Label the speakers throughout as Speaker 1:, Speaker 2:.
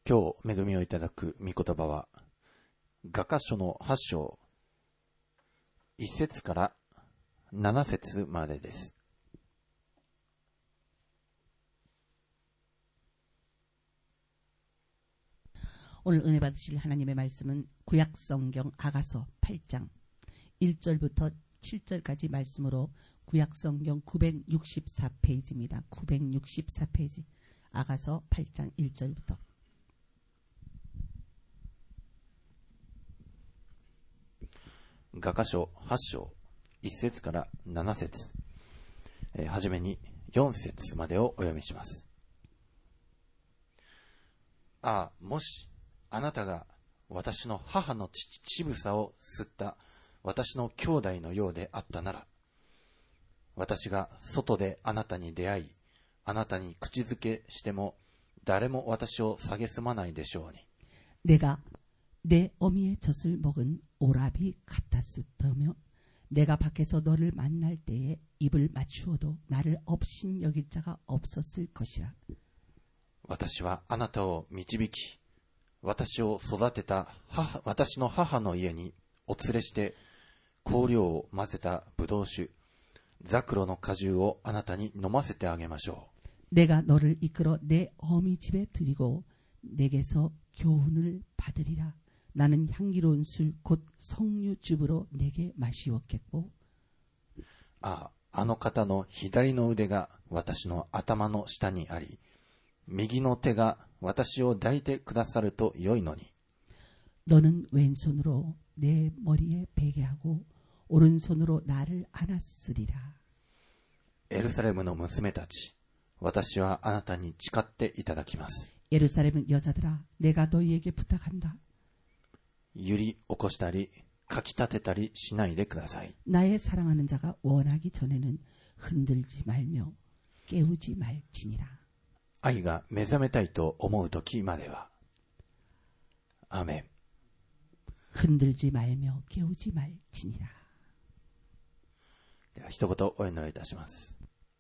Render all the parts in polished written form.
Speaker 1: 今日恵みをいただく御言葉は、雅歌書の8章、1節から7節までです。
Speaker 2: 오늘 은혜 받으실 하나님의 말씀은 구약성경 아가서 8장 1절부터 7절까지 말씀으로 구약성경 964페이지입니다. 964페이지 아가서 8장 1절부터.
Speaker 1: 가가쇼 8章1節から7節、はじめに4節までをお読みします。ああ、もしあなたが私の母の乳房を吸った私の兄弟のようであったなら、私が外であなたに出会い、あなたに口づけしても誰も私を蔑まないでしょうに。
Speaker 2: 내가 내 어미의 젖을 먹은 오라비 같았으며 내가 밖에서 너를 만날 때에 입을 맞추어도 나를 업신 여길 자가 없었을 것이라.
Speaker 1: 私はあなたを導き、私を育てた私の母の家にお連れして香料を混ぜたブドウ酒、ザクロの果汁をあなたに飲ませてあげましょ
Speaker 2: う。내가 너를 이끌어 내 어미 집에 드리고 내게서 교훈을 받으리라. 나는 향기로운 술 곧 석류즙으로 내게 마시었겠고.
Speaker 1: あの方の左の腕が私の頭の下にあり、右の手が私を抱いてくださると良いのに。
Speaker 2: 너는 왼손으로 내 머리에 베게 하고 오른손으로 나를 안았으리라.
Speaker 1: エルサレムの娘たち、私はあなたに誓っていただきます。
Speaker 2: 예루살렘 여자들아, 내가 너희에게 부탁한다.
Speaker 1: 揺り起こしたり、かき立てたりしないでください。
Speaker 2: 나의 사랑하는 자가 원하기 전에는 흔들지 말며 깨우지 말지니라.
Speaker 1: 愛が目覚めたいと思う時までは。アーメン。
Speaker 2: 흔들지 말며 깨우지 말지니라.
Speaker 1: では一言お祈りいたします。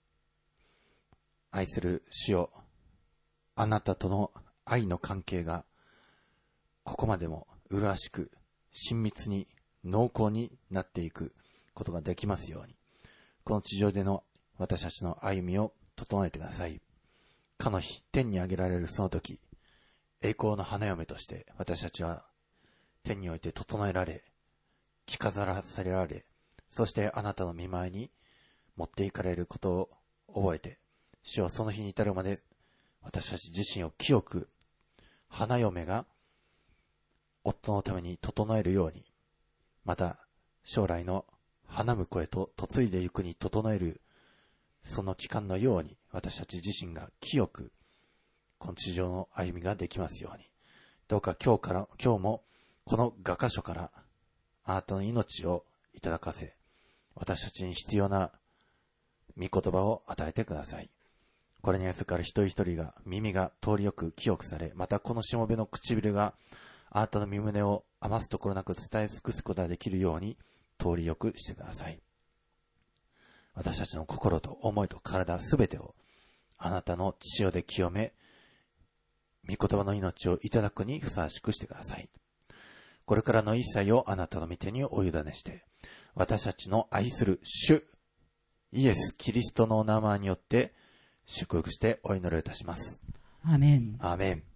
Speaker 1: 愛する主よ、あなたとの愛の関係がここまでも麗しく親密に濃厚になっていくことができますように、この地上での私たちの歩みを整えてください。かの日、天に上げられるその時、栄光の花嫁として私たちは天において整えられ、着飾らされれ、そしてあなたの御前に持っていかれることを覚えて、主よ、その日に至るまで私たち自身を清く、花嫁が夫のために整えるように、また将来の花婿へと嫁いでゆくに整えるその期間のように、私たち自身が清くこの地上の歩みができますように、どうか今日もこの雅歌書からあなたの命をいただかせ、私たちに必要な御言葉を与えてください。これに預かる一人一人が耳が通りよく清くされ、またこのしもべの唇があなたの御胸を余すところなく伝え尽くすことができるように通りよくしてください。私たちの心と思いと体すべてをあなたの血潮で清め、御言葉の命をいただくにふさわしくしてください。これからの一切をあなたの御手にお委ねして、私たちの愛する主イエス・キリストの名前によって祝福してお祈りいたします。
Speaker 2: アーメン。
Speaker 1: アーメン。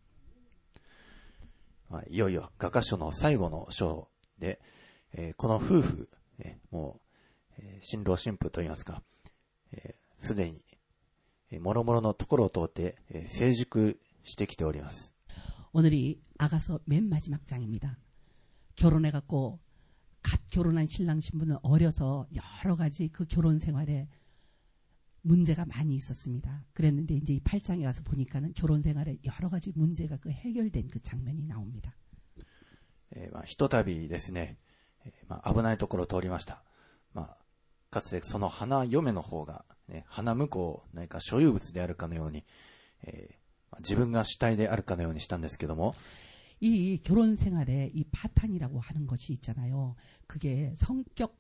Speaker 1: いよいよ雅歌書の最後の章で、この夫婦、もう、新郎新婦といいますか、すでに諸々のところを通って成熟してきております。
Speaker 2: 오늘이 아가서 맨 마지막 장입니다. 결혼해갖고 갓 결혼한 신랑 신부는 어려서 여러 가지 그 결혼 생활에 문제가 많이 있었습니다. 그랬는데 이제 이 8장에 가서 보니까는 결혼 생활에 여러 가지 문제가 그 해결된 그 장면이 나옵니다.
Speaker 1: ひとたびですね、危ないところを通りました。かつてその花嫁の方が、花婿を何か所有物であるかのように、自分が主体であるかのようにしたんですけども、
Speaker 2: 이 결혼 생활에 이 파탄이라고 하는 것이 있잖아요. 그게 성격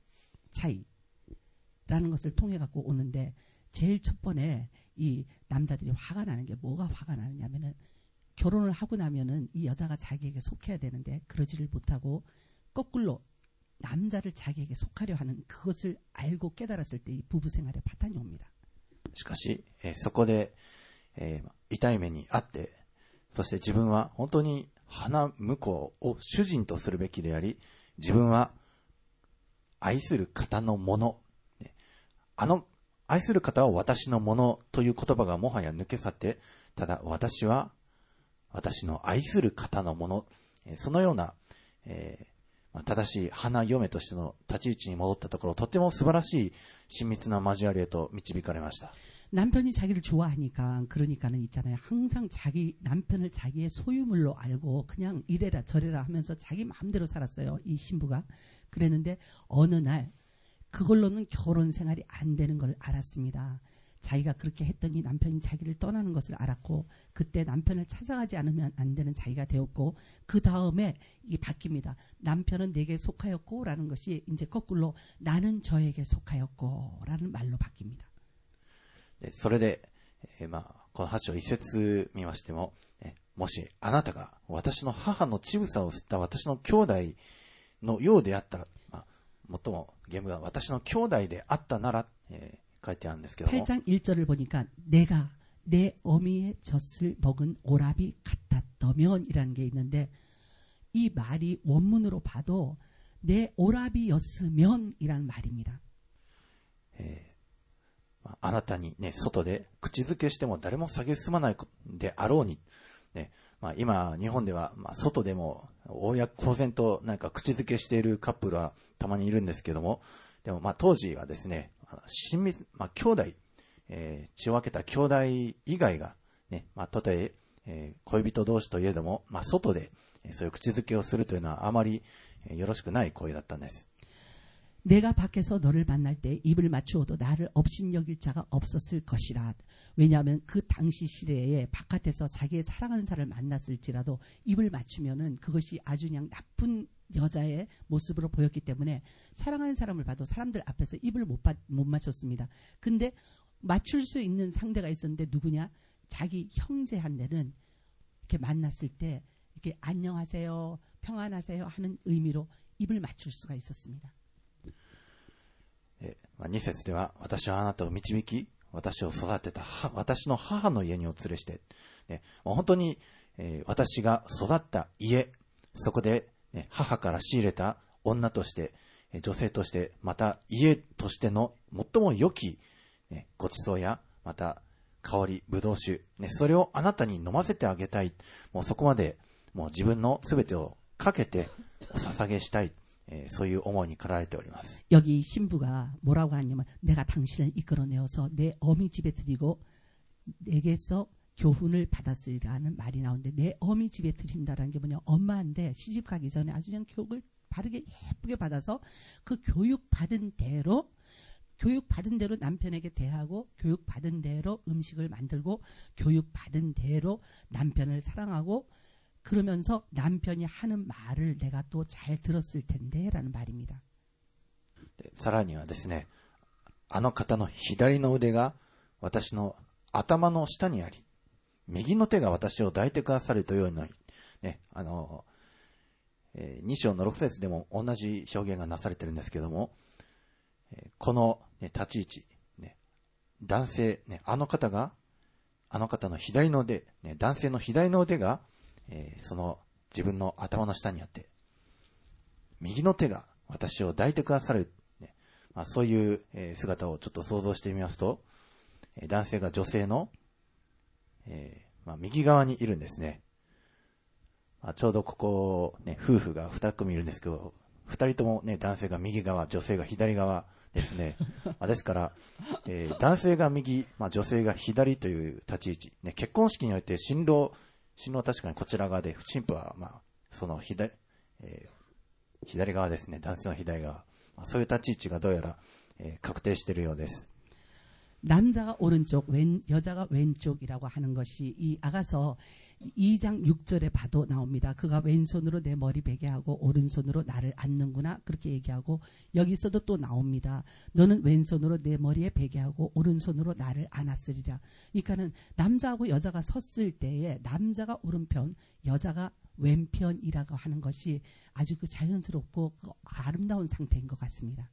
Speaker 2: 차이라는 것을 통해 갖고 오는데, 제일 첫 번에 이 남자들이 화가 나는 게 뭐가 화가 나느냐면은 결혼을 하고 나면은 이 여자가 자기에게 속해야 되는데 그러지를 못하고 거꾸로 남자를 자기에게 속하려 하는 그것을 알고 깨달았을 때 이 부부 생활에 파탄이 옵니다.
Speaker 1: しかし、そこで、痛い目にあって、そして自分は本当に花婿を主人とするべきであり、自分は愛する方のもの、愛する方は私のものという言葉がもはや抜け去って、ただ私は私の愛する方のもの、そのような、正しい花嫁としての立ち位置に戻ったところ、とても素晴らしい親密な交わりへと導かれました。
Speaker 2: 남편이 자기를 좋아하니까 그러니까는 있잖아요. 항상 자기 남편을 자기의 소유물로 알고 그냥 이래라 저래라 하면서 자기 마음대로 살았어요. 이 신부가. 그랬는데 어느 날 그걸로는 결혼 생활이 안 되는 걸 알았습니다. 자기가 그렇게 했더니 남편이 자기를 떠나는 것을 알았고 그때 남편을 찾아가지 않으면 안 되는 자기가 되었고 그 다음에 이게 바뀝니다. 남편은 내게 속하였고 라는 것이 이제 거꾸로 나는 저에게 속하였고 라는 말로 바뀝니다.
Speaker 1: それで、この8章1節見ましても、もしあなたが私の母の乳房を吸った私の兄弟のようであったら、最も原文は私の兄弟であったなら、書いてあるんですけども
Speaker 2: 8장 1절을 보니까 내가 내 어미의 젖을 먹은 오라비 같았더면 이라는 게 있는데 이 말이 원문으로 봐도 내 오라비였으면 이라는 말입니다.
Speaker 1: あなたにね、外で口づけしても誰も蔑まないであろうに、ね、今日本では、外でも公然となんか口づけしているカップルはたまにいるんですけども、でも当時はですね、親密、兄弟、血を分けた兄弟以外がね、たとえ恋人同士といえども、外でそういう口づけをするというのはあまりよろしくない行為だったんです。
Speaker 2: 내가 밖에서 너를 만날 때 입을 맞추어도 나를 업신여길 자가 없었을 것이라. 왜냐하면 그 당시 시대에 바깥에서 자기의 사랑하는 사람을 만났을지라도 입을 맞추면은 그것이 아주 그냥 나쁜 여자의 모습으로 보였기 때문에 사랑하는 사람을 봐도 사람들 앞에서 입을 못 맞췄습니다. 근데 맞출 수 있는 상대가 있었는데 누구냐? 자기 형제한테는 이렇게 만났을 때 이렇게 안녕하세요, 평안하세요 하는 의미로 입을 맞출 수가 있었습니다.
Speaker 1: 2節では、私はあなたを導き、私を育てた私の母の家にお連れして、本当に、私が育った家、そこで、母から仕入れた女として、女性として、また家としての最も良き、ごちそうや、また香り、ぶどう酒、それをあなたに飲ませてあげたい。もうそこまで、もう自分のすべてをかけてお捧げしたい。そういう思いに駆られております。
Speaker 2: 여기 신부가 뭐라고 하냐면 내가 당신을 이끌어내어서 내 어미 집에 드리고 내게서 교훈을 받았으리라는 말이 나오는데 내 어미 집에 드린다라는 게 뭐냐 엄마인데 시집 가기 전에 아주 그냥 교육을 바르게 예쁘게 받아서 그 교육받은 대로 남편에게 대하고 교육받은 대로 음식을 만들고 교육받은 대로 남편을 사랑하고 그러면서 남편이 하는 말을 내가 또 잘 들었을 텐데 라는 말입니다.
Speaker 1: さらにはですね、あの方の左の腕が私の頭の下にあり、右の手が私を抱いてくださるというように、ね、2章の6節でも同じ表現がなされているんですけども、この、立ち位置、男性、あの方の左の腕、男性の左の腕がその自分の頭の下にあって、右の手が私を抱いてくださる、そういう姿をちょっと想像してみますと、男性が女性の、右側にいるんですね。ちょうどここ、夫婦が2組いるんですけど、2人とも、男性が右側、女性が左側ですね。ですから、男性が右、女性が左という立ち位置、結婚式において新郎は確かにこちら側で、新婦は、その左側ですね。男性の左側。そういう立ち位置がどうやら、確定しているようです。
Speaker 2: 남자가 오른쪽, 여자가 왼쪽이라고 하는 것이 이 아가서 2장 6절에 봐도 나옵니다. 그가 왼손으로 내 머리 베게 하고 오른손으로 나를 안는구나 그렇게 얘기하고 여기서도 또 나옵니다. 너는 왼손으로 내 머리에 베게 하고 오른손으로 나를 안았으리라. 그러니까는 남자하고 여자가 섰을 때에 남자가 오른편 여자가 왼편이라고 하는 것이 아주 그 자연스럽고 그 아름다운 상태인 것 같습니다.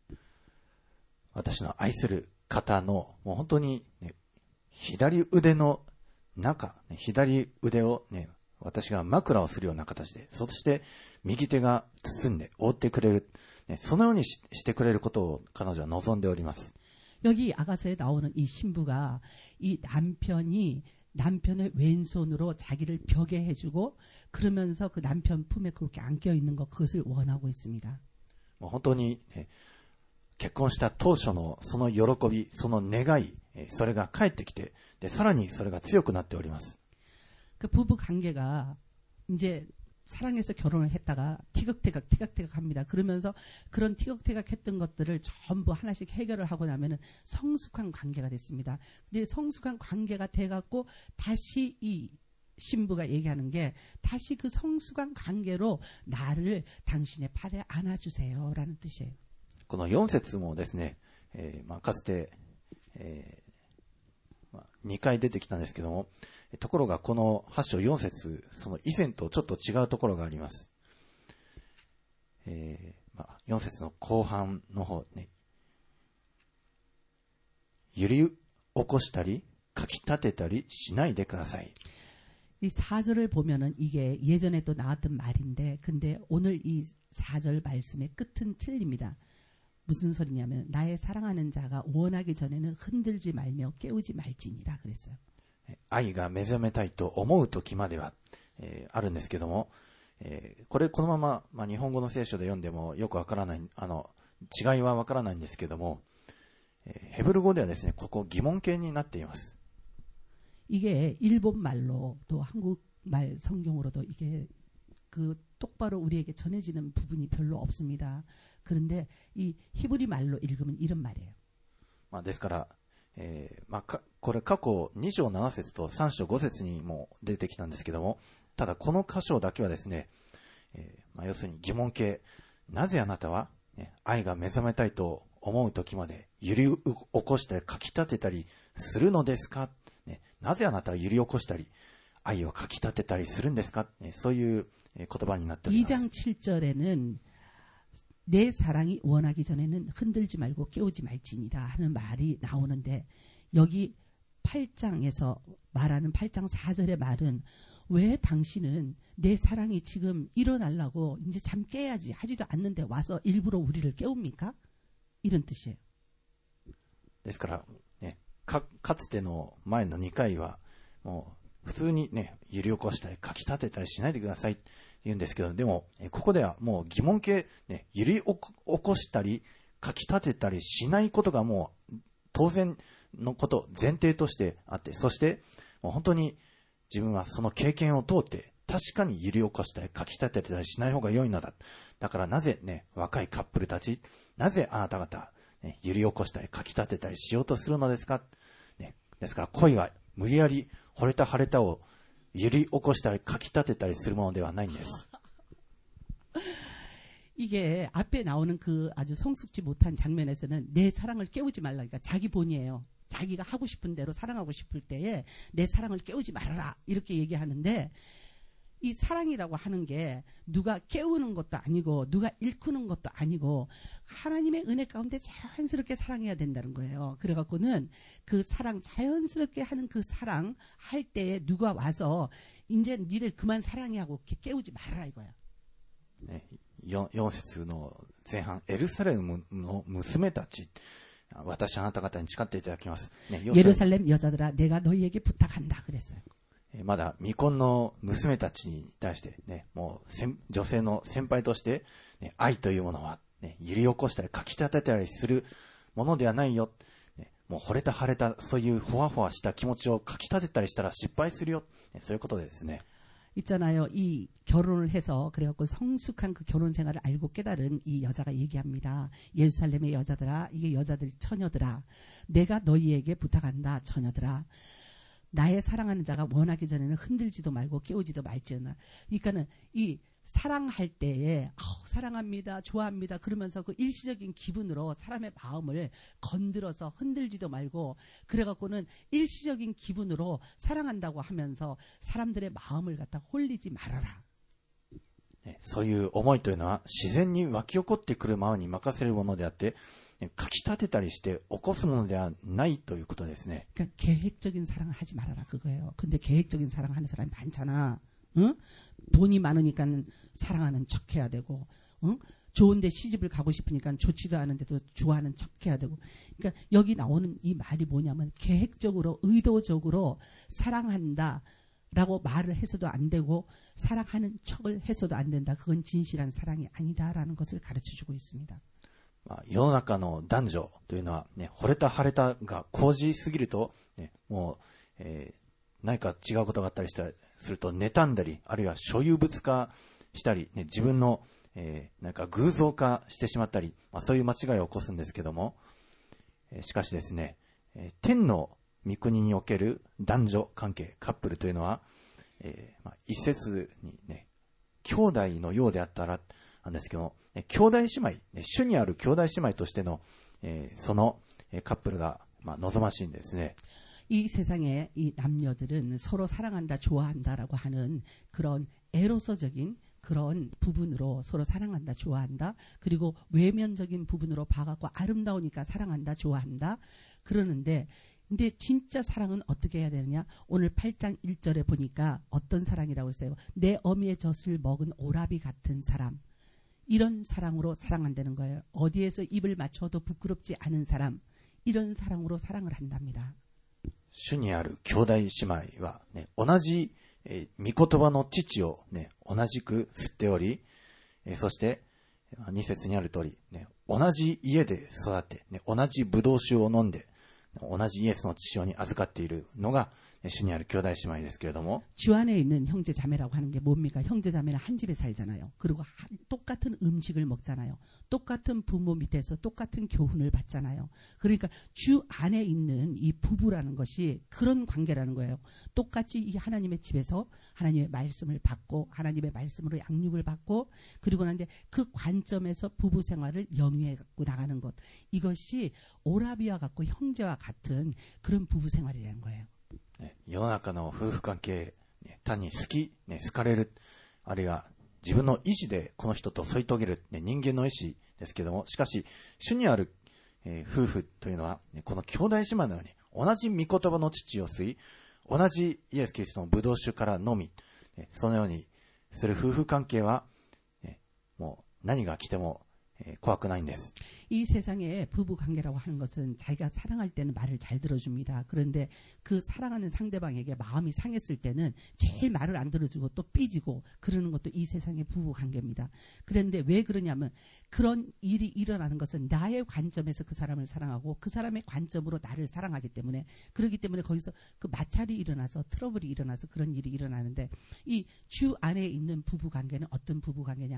Speaker 1: 私の愛する方のもう本当に、ね、左腕の中、左腕をね、私が枕をするような形で、そして右手が包んで覆ってくれる、ね、そのように してくれることを彼女は望んでおります。
Speaker 2: 여기 아가서에 나오는 이 신부가 이 남편의 왼손으로 자기를 벽에 해주고 그러면서 그 남편 품에 그렇게 안겨 있는 것 그것을 원하고 있습니다.
Speaker 1: もう本当に、ね、結婚した当初のその喜び、その願い、それが返ってきて、でさらにそれが強くなっております。
Speaker 2: 그 부부 관계가 이제 사랑해서 결혼을 했다가 티격태격 합니다. 그러면서 그런 티격태격 했던 것들을 전부 하나씩 해결을 하고 나면은 성숙한 관계가 됐습니다. 근데 성숙한 관계가 돼갖고 다시 이 신부가 얘기하는 게 다시 그 성숙한 관계로 나를 당신의 팔에 안아주세요라는 뜻이에요.
Speaker 1: この4節もですね、かつて、2回出てきたんですけども、ところがこの8章4節その以前とちょっと違うところがあります。4節の後半の方ね、揺り起こしたりかき立てたりしないでください。
Speaker 2: 이 4절을 보면은 이게 예전에 또 나왔던 말인데 근데 오늘 이 4절 말씀의 끝은 틀립니다. 무슨 소리냐면 나의 사랑하는 자가 원하기 전에는 흔들지 말며 깨우지 말지니라 그랬어요.
Speaker 1: 愛が目覚めたいと思う時までは、あるんですけども、このまま、日本語の聖書で読んでもよくわからない、違いはわからないんですけども、ヘブル語ではですね、ここ疑問形になっています。
Speaker 2: 이게 일본 말로 또 한국말 성경으로도 이게 그 똑바로 우리에게 전해지는 부분이 별로 없습니다. 그런데 이 히브리 말로 읽으면 이런 말이에요.
Speaker 1: ですから、これ過去2章7節と3章5節にも出てきたんですけども、ただこの箇所だけはですね、要するに疑問形、なぜあなたは、愛が目覚めたいと思う時まで揺り起こしたりかき立てたりするのですか、なぜあなたは揺り起こしたり愛をかき立てたりするんですか、そういう言葉になっております。
Speaker 2: 2장 7절에는 내 사랑이 원하기 전에는 흔들지 말고 깨우지 말지니라 하는 말이 나오는데 여기 8장에서 말하는 8장 4절의 말은 왜 당신은 내 사랑이 지금 일어나려고 이제 잠 깨야지 하지도 않는데 와서 일부러 우리를 깨웁니까? 이런 뜻이에요.
Speaker 1: ですからね、かつての前の2回はもう普通にね、揺り起こしたりかき立てたりしないでくださいって言うんですけど、でもここではもう疑問形、ね、揺り起こしたりかき立てたりしないことがもう当然のこと前提としてあって、そしてもう本当に自分はその経験を通って確かに揺り起こしたりかき立てたりしない方が良いのだ。だからなぜね、若いカップルたち、なぜあなた方、ね、揺り起こしたりかき立てたりしようとするのですか、ね、ですから恋は無理やり惚れた腫れたを揺り起こしたりかき立てたりするものではないんです。
Speaker 2: 이게 앞에 나오는 그 아주 성숙지 못한 장면에서는 내 사랑을 깨우지 말라니까 자기 본이에요. 자기가 하고 싶은 대로 사랑하고 싶을 때에 내 사랑을 깨우지 말아라 이렇게 얘기하는데 이 사랑이라고 하는 게 누가 깨우는 것도 아니고 누가 일구는 것도 아니고 하나님의 은혜 가운데 자연스럽게 사랑해야 된다는 거예요. 그래갖고는 그 사랑 자연스럽게 하는 그 사랑 할 때에 누가 와서 이제 니를 그만 사랑해 하고 깨우지 말아라 이거야.
Speaker 1: 4節の前半、エルサレムの娘たち、私あなた方に誓っていただきます。
Speaker 2: 예루살렘 여자들아, 내가 너희에게 부탁한다 그랬어요.
Speaker 1: まだ未婚の娘たちに対してね、もう女性の先輩として、ね、愛というものは、ね、揺り起こしたりかき立てたりするものではないよ。ね、もう惚れた腫れたそういうふわふわした気持ちをかき立てたりしたら失敗するよ。ね、そういうことですね。
Speaker 2: 있잖아요. 이 결혼을 해서 그래갖고 성숙한 그 결혼 생활을 알고 깨달은 이 여자가 얘기합니다. 예루살렘의 여자들아, 이게 여자들 처녀들아, 내가 너희에게 부탁한다 처녀들아. 나의 사랑하는 자가 원하기 전에는 흔들지도 말고 깨우지도 말지어다. 그러니까는 이 사랑할 때에 사랑합니다, 좋아합니다 그러면서 그 일시적인 기분으로 사람의 마음을 건드려서 흔들지도 말고 그래갖고는 일시적인 기분으로 사랑한다고 하면서 사람들의 마음을 갖다 홀리지 말아라.
Speaker 1: そういう思いというのは自然に湧き起こってくるままに任せるものであって、かき立てたりして起こすものではないということですね。
Speaker 2: 그러니까 계획적인 사랑을 하지 말아라 그거예요. 근데 계획적인 사랑하는 사람이 많잖아. 응? 돈이 많으니까 사랑하는 척해야 되고, 응? 좋은데 시집을 가고 싶으니까 좋지도 않은데도 좋아하는 척해야 되고. 그러니까 여기 나오는 이 말이 뭐냐면 계획적으로 의도적으로 사랑한다라고 말을 해서도 안 되고 사랑하는 척을 해서도 안 된다. 그건 진실한 사랑이 아니다라는 것을 가르쳐주고 있습니다.
Speaker 1: 世の中の男女というのは、ね、惚れた腫れたが高じすぎると、ね、もう、何か違うことがあったりすると妬んだり、あるいは所有物化したり、ね、自分の、なんか偶像化してしまったり、そういう間違いを起こすんですけども、しかしですね、天の御国における男女関係、カップルというのは、一節にね、兄弟のようであったらなんですけども、兄弟姉妹、主にある兄弟姉妹としての、そのカップルが、望ましいんですね。
Speaker 2: 이 세상의 이 남녀들은 서로 사랑한다, 좋아한다라고 하는 그런 에로서적인 그런 부분으로 서로 사랑한다, 좋아한다. 그리고 외면적인 부분으로 봐갖고 아름다우니까 사랑한다, 좋아한다. 그러는데 근데 진짜 사랑은 어떻게 해야 되느냐? 오늘 8장 1절에 보니까 어떤 사랑이라고 했어요? 내 어미의 젖을 먹은 오라비 같은 사람. 이런 사랑으로 사랑한다는 거예요. 어디에서 입을 맞춰도 부끄럽지 않은 사람. 이런 사랑으로 사랑을 한답니다.
Speaker 1: 主にある兄弟姉妹は、ね、同じ、御言葉の父を、ね、同じく吸っており、そして2節にある通り、ね、同じ家で育って、ね、同じブドウ酒を飲んで同じイエスの血潮に預かっているのが主にある兄弟姉妹ですけれども、
Speaker 2: 주 안에 있는 형제 자매라고 하는 게 뭡니까? 형제 자매는 한 집에 살잖아요. 그리고 똑같은 음식을 먹잖아요. 똑같은 부모 밑에서 똑같은 교훈을 받잖아요. 그러니까 주 안에 있는 이 부부라는 것이 그런 관계라는 거예요. 똑같이 이 하나님의 집에서 하나님의 말씀을 받고 하나님의 말씀으로 양육을 받고 그리고 난데 그 관점에서 부부 생활을 영위해 갖고 나가는 것. 이것이 오라비와 같고 형제와 같은 그런 부부 생활이라는 거예요.
Speaker 1: 世の中の夫婦関係、単に好き、好かれる、あるいは自分の意志でこの人と添い遂げる、人間の意志ですけども、しかし主にある、夫婦というのは、この兄弟姉妹のように同じ御言葉の父を吸い、同じイエス・キリストのブドウ酒から飲み、そのようにする夫婦関係は、もう何が来ても怖くないんです。
Speaker 2: 이 세상에 부부 관계라고 하는 것은 자기가 사랑할 때는 말을 잘 들어줍니다. 그런데 그 사랑하는 상대방에게 마음이 상했을 때는 제일 말을 안 들어주고 또 삐지고 그러는 것도 이 세상의 부부 관계입니다. 그런데 왜 그러냐면 그런 일이 일어나는 것은 나의 관점에서 그 사람을 사랑하고 그 사람의 관점으로 나를 사랑하기 때문에 그렇기 때문에 거기서 그 마찰이 일어나서 트러블이 일어나서 그런 일이 일어나는데 이 주 안에 있는 부부 관계는 어떤 부부 관계냐?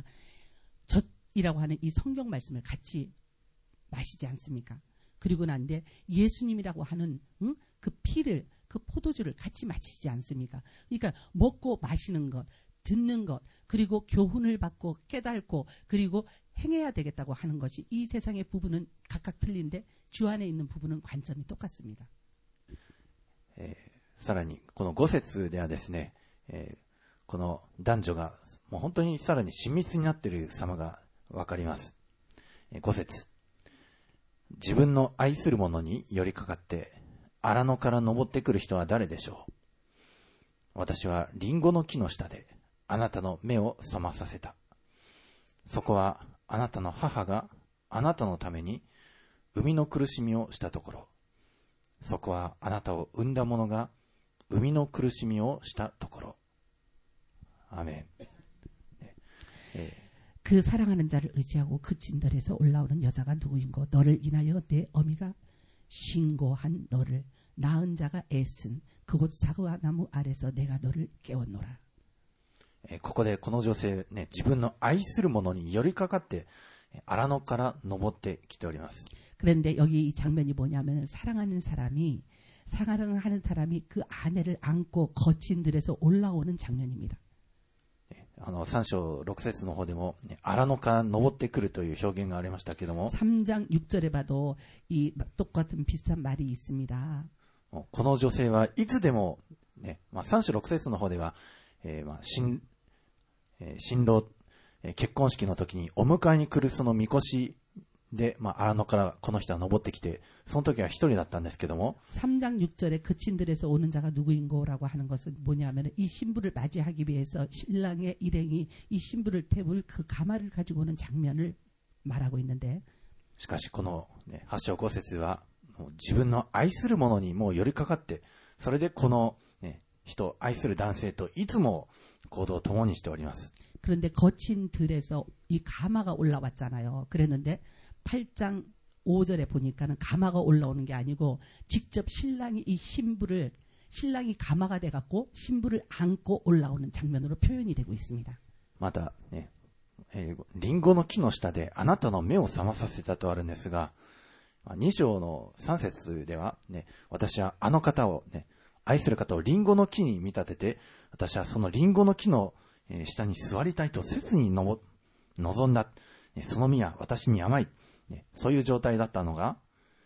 Speaker 2: 젖이라고 하는 이 성경 말씀을 같이 마시지 않습니까? 그리고 난데 예수님이라고 하는 그 피를 그 포도주를 같이 마시지 않습니까? 그러니까 먹고 마시는 것, 듣는 것, 그리고 교훈을 받고 깨닫고 그리고 행해야 되겠다고 하는 것이 이 세상의 부부는 각각 틀린데 주 안에 있는 부부는 관점이 똑같습니다.
Speaker 1: さらにこの5節ではですね、この男女がもう本当にさらに親密になっている様がわかります。5節。自分の愛する者に寄りかかって荒野から登ってくる人は誰でしょう。私はリンゴの木の下であなたの目を覚まさせた。そこはあなたの母があなたのために生みの苦しみをしたところ。そこはあなたを産んだ者が生みの苦しみをしたところ。アメン。
Speaker 2: 그 사랑하는 자를 의지하고 그 진들에서 올라오는 여자가 누구인고 너를 인하여 내 어미가 신고한 너를 낳은 자가 애쓴 그곳 사과나무 아래서 내가 너를 깨웠노라.
Speaker 1: ここでこの女性、ね、自分の愛する者に寄りかかって荒野から登ってきております。
Speaker 2: 그런데 여기 이 장면이 뭐냐면 사랑하는 사람이 사랑을 하는 사람이 그 아내를 안고 거친 들에서 올라오는 장면입니다.
Speaker 1: 3章6節の方でも、荒野から登ってくるという表現がありましたけども、
Speaker 2: 3장 6절에 봐도 이 똑같은 비슷한 말이 있습니다.
Speaker 1: この女性はいつでも、3章6節の方では、新郎、結婚式の時にお迎えに来るそのみこしで、荒野からこの人は登ってきて、その時は一人だったんですけども、
Speaker 2: 3장 6절에 그친 들에서 오는 자가 누구인고라고 하는 것은 뭐냐면 이 신부를 맞이하기 위해서 신랑의 일행이 이 신부를 태울 그 가마를 가지고 오는 장면을 말하고 있는데,
Speaker 1: しかしこの、8章5節はもう自分の愛する者にもう寄りかかって、それでこの、人、愛する男性といつも行動を共にしております。
Speaker 2: 그런데 거친 들에서 이 가마가 올라왔잖아요. 그랬는데 8장 5절에 보니까는 가마가 올라오는 게 아니고 직접 신랑이 이 신랑이 가마가 돼갖고 신부를 안고 올라오는 장면으로 표현이 되고 있습니다.
Speaker 1: また、リンゴの木の下であなたの目を覚まさせたとあるんですが、2章の3節では、私はあの方を、愛する方をリンゴの木に見立てて、私はそのリンゴの木の下に座りたいと切に望んだ。その実は私に甘い。そういう状態だったのが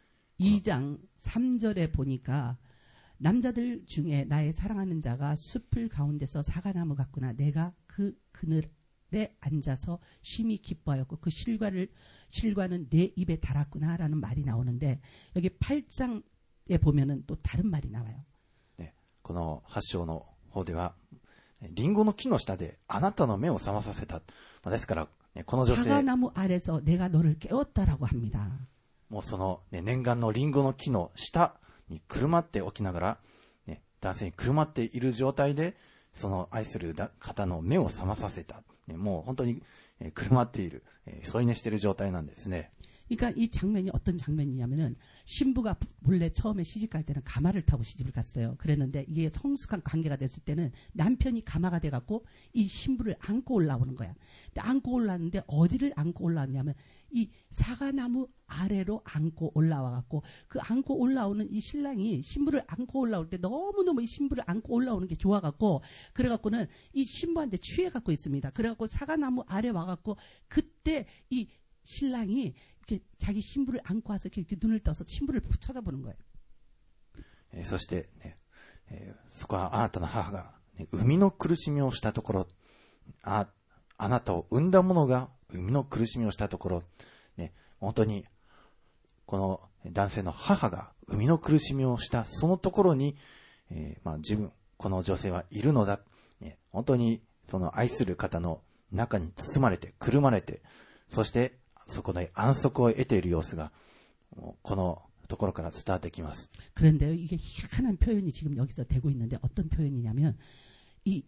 Speaker 2: 2장 3절에 보니까 남자들 중에 나의 사랑하는 자가 숲을 가운데서 사과나무 같구나. 내가 그 그늘에 앉아서 심히 기뻐하였고 그 실과는 내 입에 달았구나 라는 말이 나오는데 여기 8장에 보면은 또 다른 말이 나와요.
Speaker 1: この8章の方ではリンゴの木の下であなたの目を覚まさせた。ですから、この女性
Speaker 2: 사과나무 아래서 내가 너를 깨웠다라고 합니다.
Speaker 1: もうその、念願のリンゴの木の下にくるまっておきながら、男性にくるまっている状態でその愛する方の目を覚まさせた。もう本当に、くるまっている、添い寝している状態なんですね。
Speaker 2: 그러니까 이 장면이 어떤 장면이냐면은 신부가 본래 처음에 시집갈 때는 가마를 타고 시집을 갔어요. 그랬는데 이게 성숙한 관계가 됐을 때는 남편이 가마가 돼갖고 이 신부를 안고 올라오는 거야. 근데 안고 올라왔는데 어디를 안고 올라왔냐면 이 사과나무 아래로 안고 올라와갖고 그 안고 올라오는 이 신랑이 신부를 안고 올라올 때 너무너무 이 신부를 안고 올라오는 게 좋아갖고 그래갖고는 이 신부한테 취해갖고 있습니다. 그래갖고 사과나무 아래 와갖고 그때 이 신랑이 이렇게 자기 신부를 안고 와서 이렇게 눈을 떠서 신부를 쳐다보는 거예요.
Speaker 1: そして、そこはあなたの母が、生みの苦しみをしたところ、あなたを産んだ者が生みの苦しみをしたところ、本当にこの男性の母が生みの苦しみをしたそのところに、この女性はいるのだ、本当にその愛する方の中に包まれてくるまれて、そしてそこで安息を得ている様子がこのところから伝わってきます。
Speaker 2: 그런데요, 이게 희한한 표현이 지금 여기서 되고 있는데 어떤 표현이냐면 이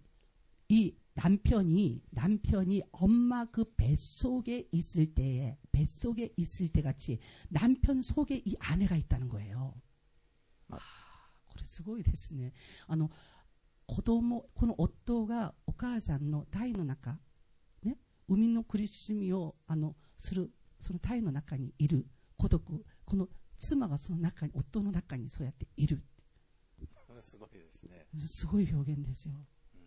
Speaker 2: 남편이 엄마 그 뱃속에 있을 때에 뱃속에 있을 때 같이 남편 속에 이 아내가 있다는 거예요.これすごいですね。子供この夫がお母さんの胎の中ね、生みの苦しみをするその胎の中にいる孤独、この妻がその中に夫の中にそうやっている。
Speaker 1: すごいですね。
Speaker 2: すごい表現ですよ。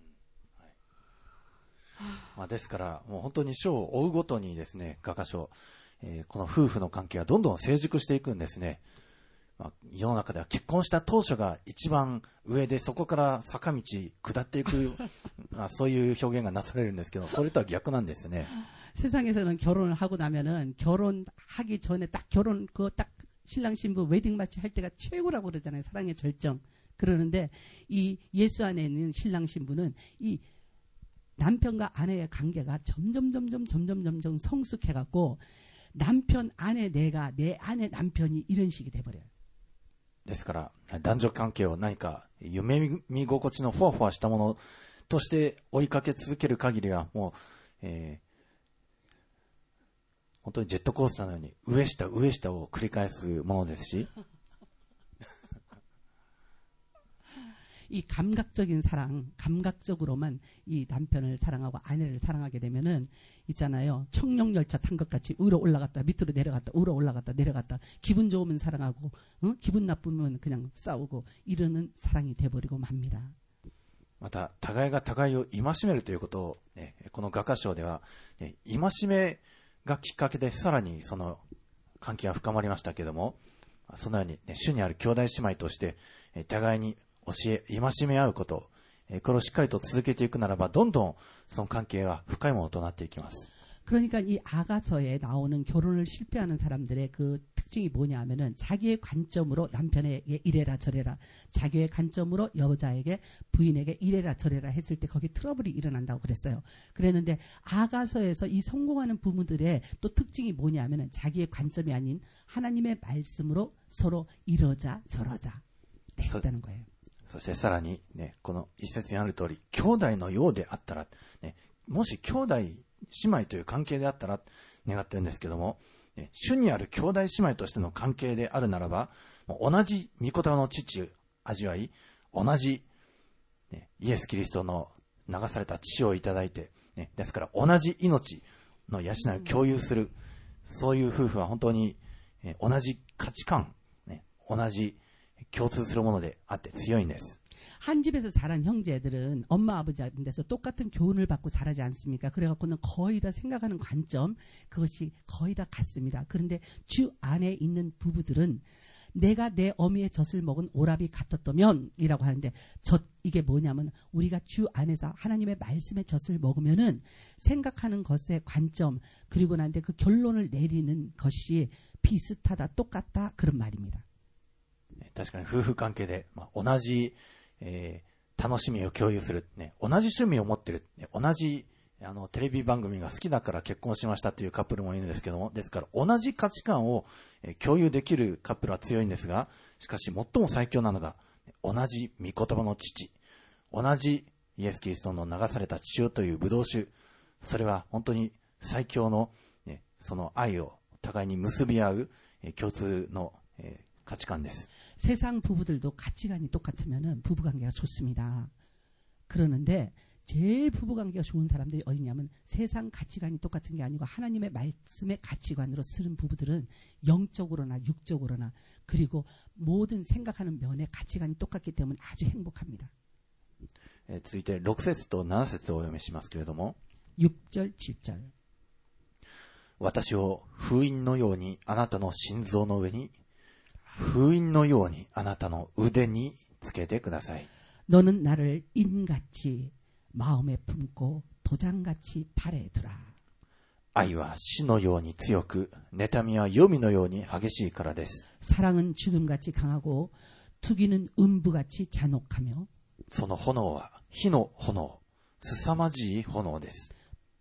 Speaker 1: ですからもう本当に章を追うごとにですね、画家書、この夫婦の関係がどんどん成熟していくんですね。世の中では結婚した当初が一番上でそこから坂道下っていくそういう表現がなされるんですけど、それとは逆なんですね。
Speaker 2: 세상에서는 결혼을 하고 나면은 결혼하기 전에 딱 딱 신랑 신부 웨딩 마치 할 때가 최고라고 그러잖아요. 사랑의 절정. 그러는데 이 예수 안에 있는 신랑 신부는 이 남편과 아내의 관계가 점점 성숙해갖고 남편 안에 내가 내 안에 남편이 이런 식이 돼버려요.
Speaker 1: ですから男女関係を何か夢見心地のふわふわしたものとして追いかけ続ける限りはもう、本当にジェットコースターのように上下を繰り返すものですし
Speaker 2: 이 감각적인 사랑, 감각적으로만 이 남편을 사랑하고 아내를 사랑하게 되면은 있잖아요. 청룡열차 탄 것 같이 위로 올라갔다 밑으로 내려갔다 위로 올라갔다 내려갔다 기분 좋으면 사랑하고 기분 나쁘면 그냥 싸우고 이러는 사랑이 돼버리고 맙니다.
Speaker 1: また、互いが互いを戒めるということを、ね、この画家賞では、ね、戒めがきっかけでさらにその関係が深まりましたけども、そのように、ね、主にある兄弟姉妹として、互いに戒め合うこと、これをしっかりと続けていくならば、どんどんその関係は深いものとなっていきます。
Speaker 2: 그러니까 이 아가서에 나오는 결혼을 실패하는 사람들의 그 특징이 뭐냐 하면은 자기의 관점으로 남편에게 이래라 저래라, 자기의 관점으로 여자에게 부인에게 이래라 저래라 했을 때 거기 트러블이 일어난다고 그랬어요. 그랬는데 아가서에서 이 성공하는 부부들의 또 특징이 뭐냐 하면은 자기의 관점이 아닌 하나님의 말씀으로 서로 이러자 저러자 했다는 거예요.
Speaker 1: そしてさらに、ね、この一節にある通り、兄弟のようであったら、ね、もし兄弟姉妹という関係であったら願ってるんですけども、ね、主にある兄弟姉妹としての関係であるならば、もう同じ御言葉の父味わい、同じ、ね、イエス・キリストの流された血をいただいて、ね、ですから同じ命の養いを共有する、そういう夫婦は本当に、同じ価値観、ね、同じ共通するものであって強いんです。
Speaker 2: 한 집에서 자란 형제들은 엄마 아버지 앞에서 똑같은 교훈을 받고 자라지 않습니까? 그래갖고는 거의 다 생각하는 관점 그것이 거의 다 같습니다. 그런데 주 안에 있는 부부들은 내가 내 어미의 젖을 먹은 오랍이 같았다면 이라고 하는데 젖 이게 뭐냐면 우리가 주 안에서 하나님의 말씀의 젖을 먹으면은 생각하는 것의 관점 그리고 난데 그 결론을 내리는 것이 비슷하다 똑같다 그런 말입니다.
Speaker 1: 確かに夫婦関係で、同じ楽しみを共有する、ね、同じ趣味を持ってる、ね、同じテレビ番組が好きだから結婚しましたというカップルもいるんですけども、ですから同じ価値観を共有できるカップルは強いんですが、しかし最も最強なのが同じ御言葉の父、同じイエス・キリストの流された血潮というブドウ酒、それは本当に最強の、ね、その愛を互いに結び合う共通の価値観です。
Speaker 2: 세상 부부들도 가치관이 똑같으면은 부부관계가 좋습니다. 그러는데 제일 부부관계가 좋은 사람들이 어디냐면 세상 가치관이 똑같은 게 아니고 하나님의 말씀의 가치관으로 쓰는 부부들은 영적으로나 육적으로나 그리고 모든 생각하는 면의 가치관이 똑같기 때문에 아주 행복합니다.
Speaker 1: 続いて6節と7節をお読みしますけれども
Speaker 2: 6절, 7절
Speaker 1: 私を封印のようにあなたの心臓の上に封印のようにあなたの腕につけてください.
Speaker 2: 너는 나를 인같이 마음에 품고 도장같이 발에 두라.
Speaker 1: 愛は死のように強く、妬みは黄泉のように激しいからです.
Speaker 2: 사랑은 죽음같이 강하고 투기는 음부같이 잔혹하며
Speaker 1: その炎は火の炎、凄まじい炎です.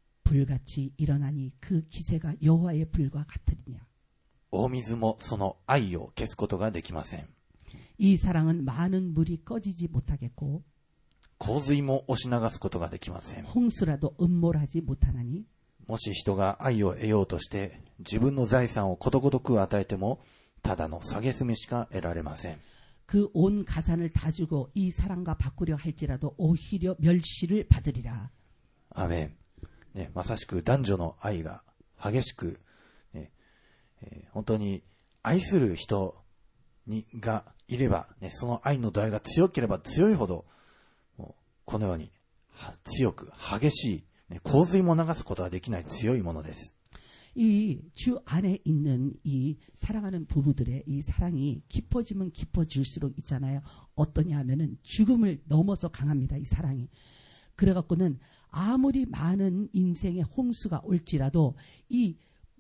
Speaker 2: 불같이 일어나니 그 기세가 여호와의 불과 같으리냐.
Speaker 1: 大水もその愛を消すことができません.
Speaker 2: 이 사랑은 많은 물이 꺼지지 못하겠고
Speaker 1: 洪水も押し流すことができません.
Speaker 2: 홍수라도 음몰하지 못하나니
Speaker 1: もし人が愛を得ようとして自分の財産をことごとく与えてもただの蔑みしか得られません.
Speaker 2: 그 온 가산을 다 주고 이 사랑과 바꾸려 할지라도 오히려 멸시를 받으리라.
Speaker 1: 아멘. ね、まさしく男女の愛が激しく本当に愛する人がいれば、ね、その愛の度合いが強ければ強いほど、もうこのように強く激しい、ね、洪水も流すことができない強いものです。
Speaker 2: 이 주 안에 있는 이 사랑하는 부부들의 이 사랑이 깊어지면 깊어질수록 있잖아요. 어떠냐 하면은 죽음을 넘어서 강합니다. 이 사랑이. 그래갖고는 아무리 많은 인생의 홍수가 올지라도 이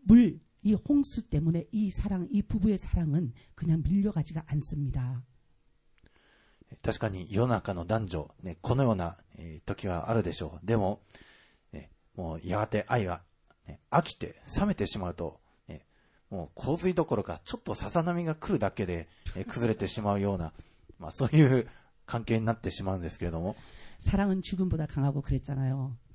Speaker 2: 홍수 때문에 이 사랑, 이 부부의 사랑은 그냥 밀려가지가 않습니다.
Speaker 1: 確かに世の中の男女、ね、このような、時はあるでしょう。でも、もうやがて愛が、飽きて冷めてしまうと、もう洪水どころかちょっとさざ波が来るだけで、崩れてしまうような、そういう関係になってしまうんですけれども。
Speaker 2: 사랑은 죽음보다 강하고 그랬잖아요.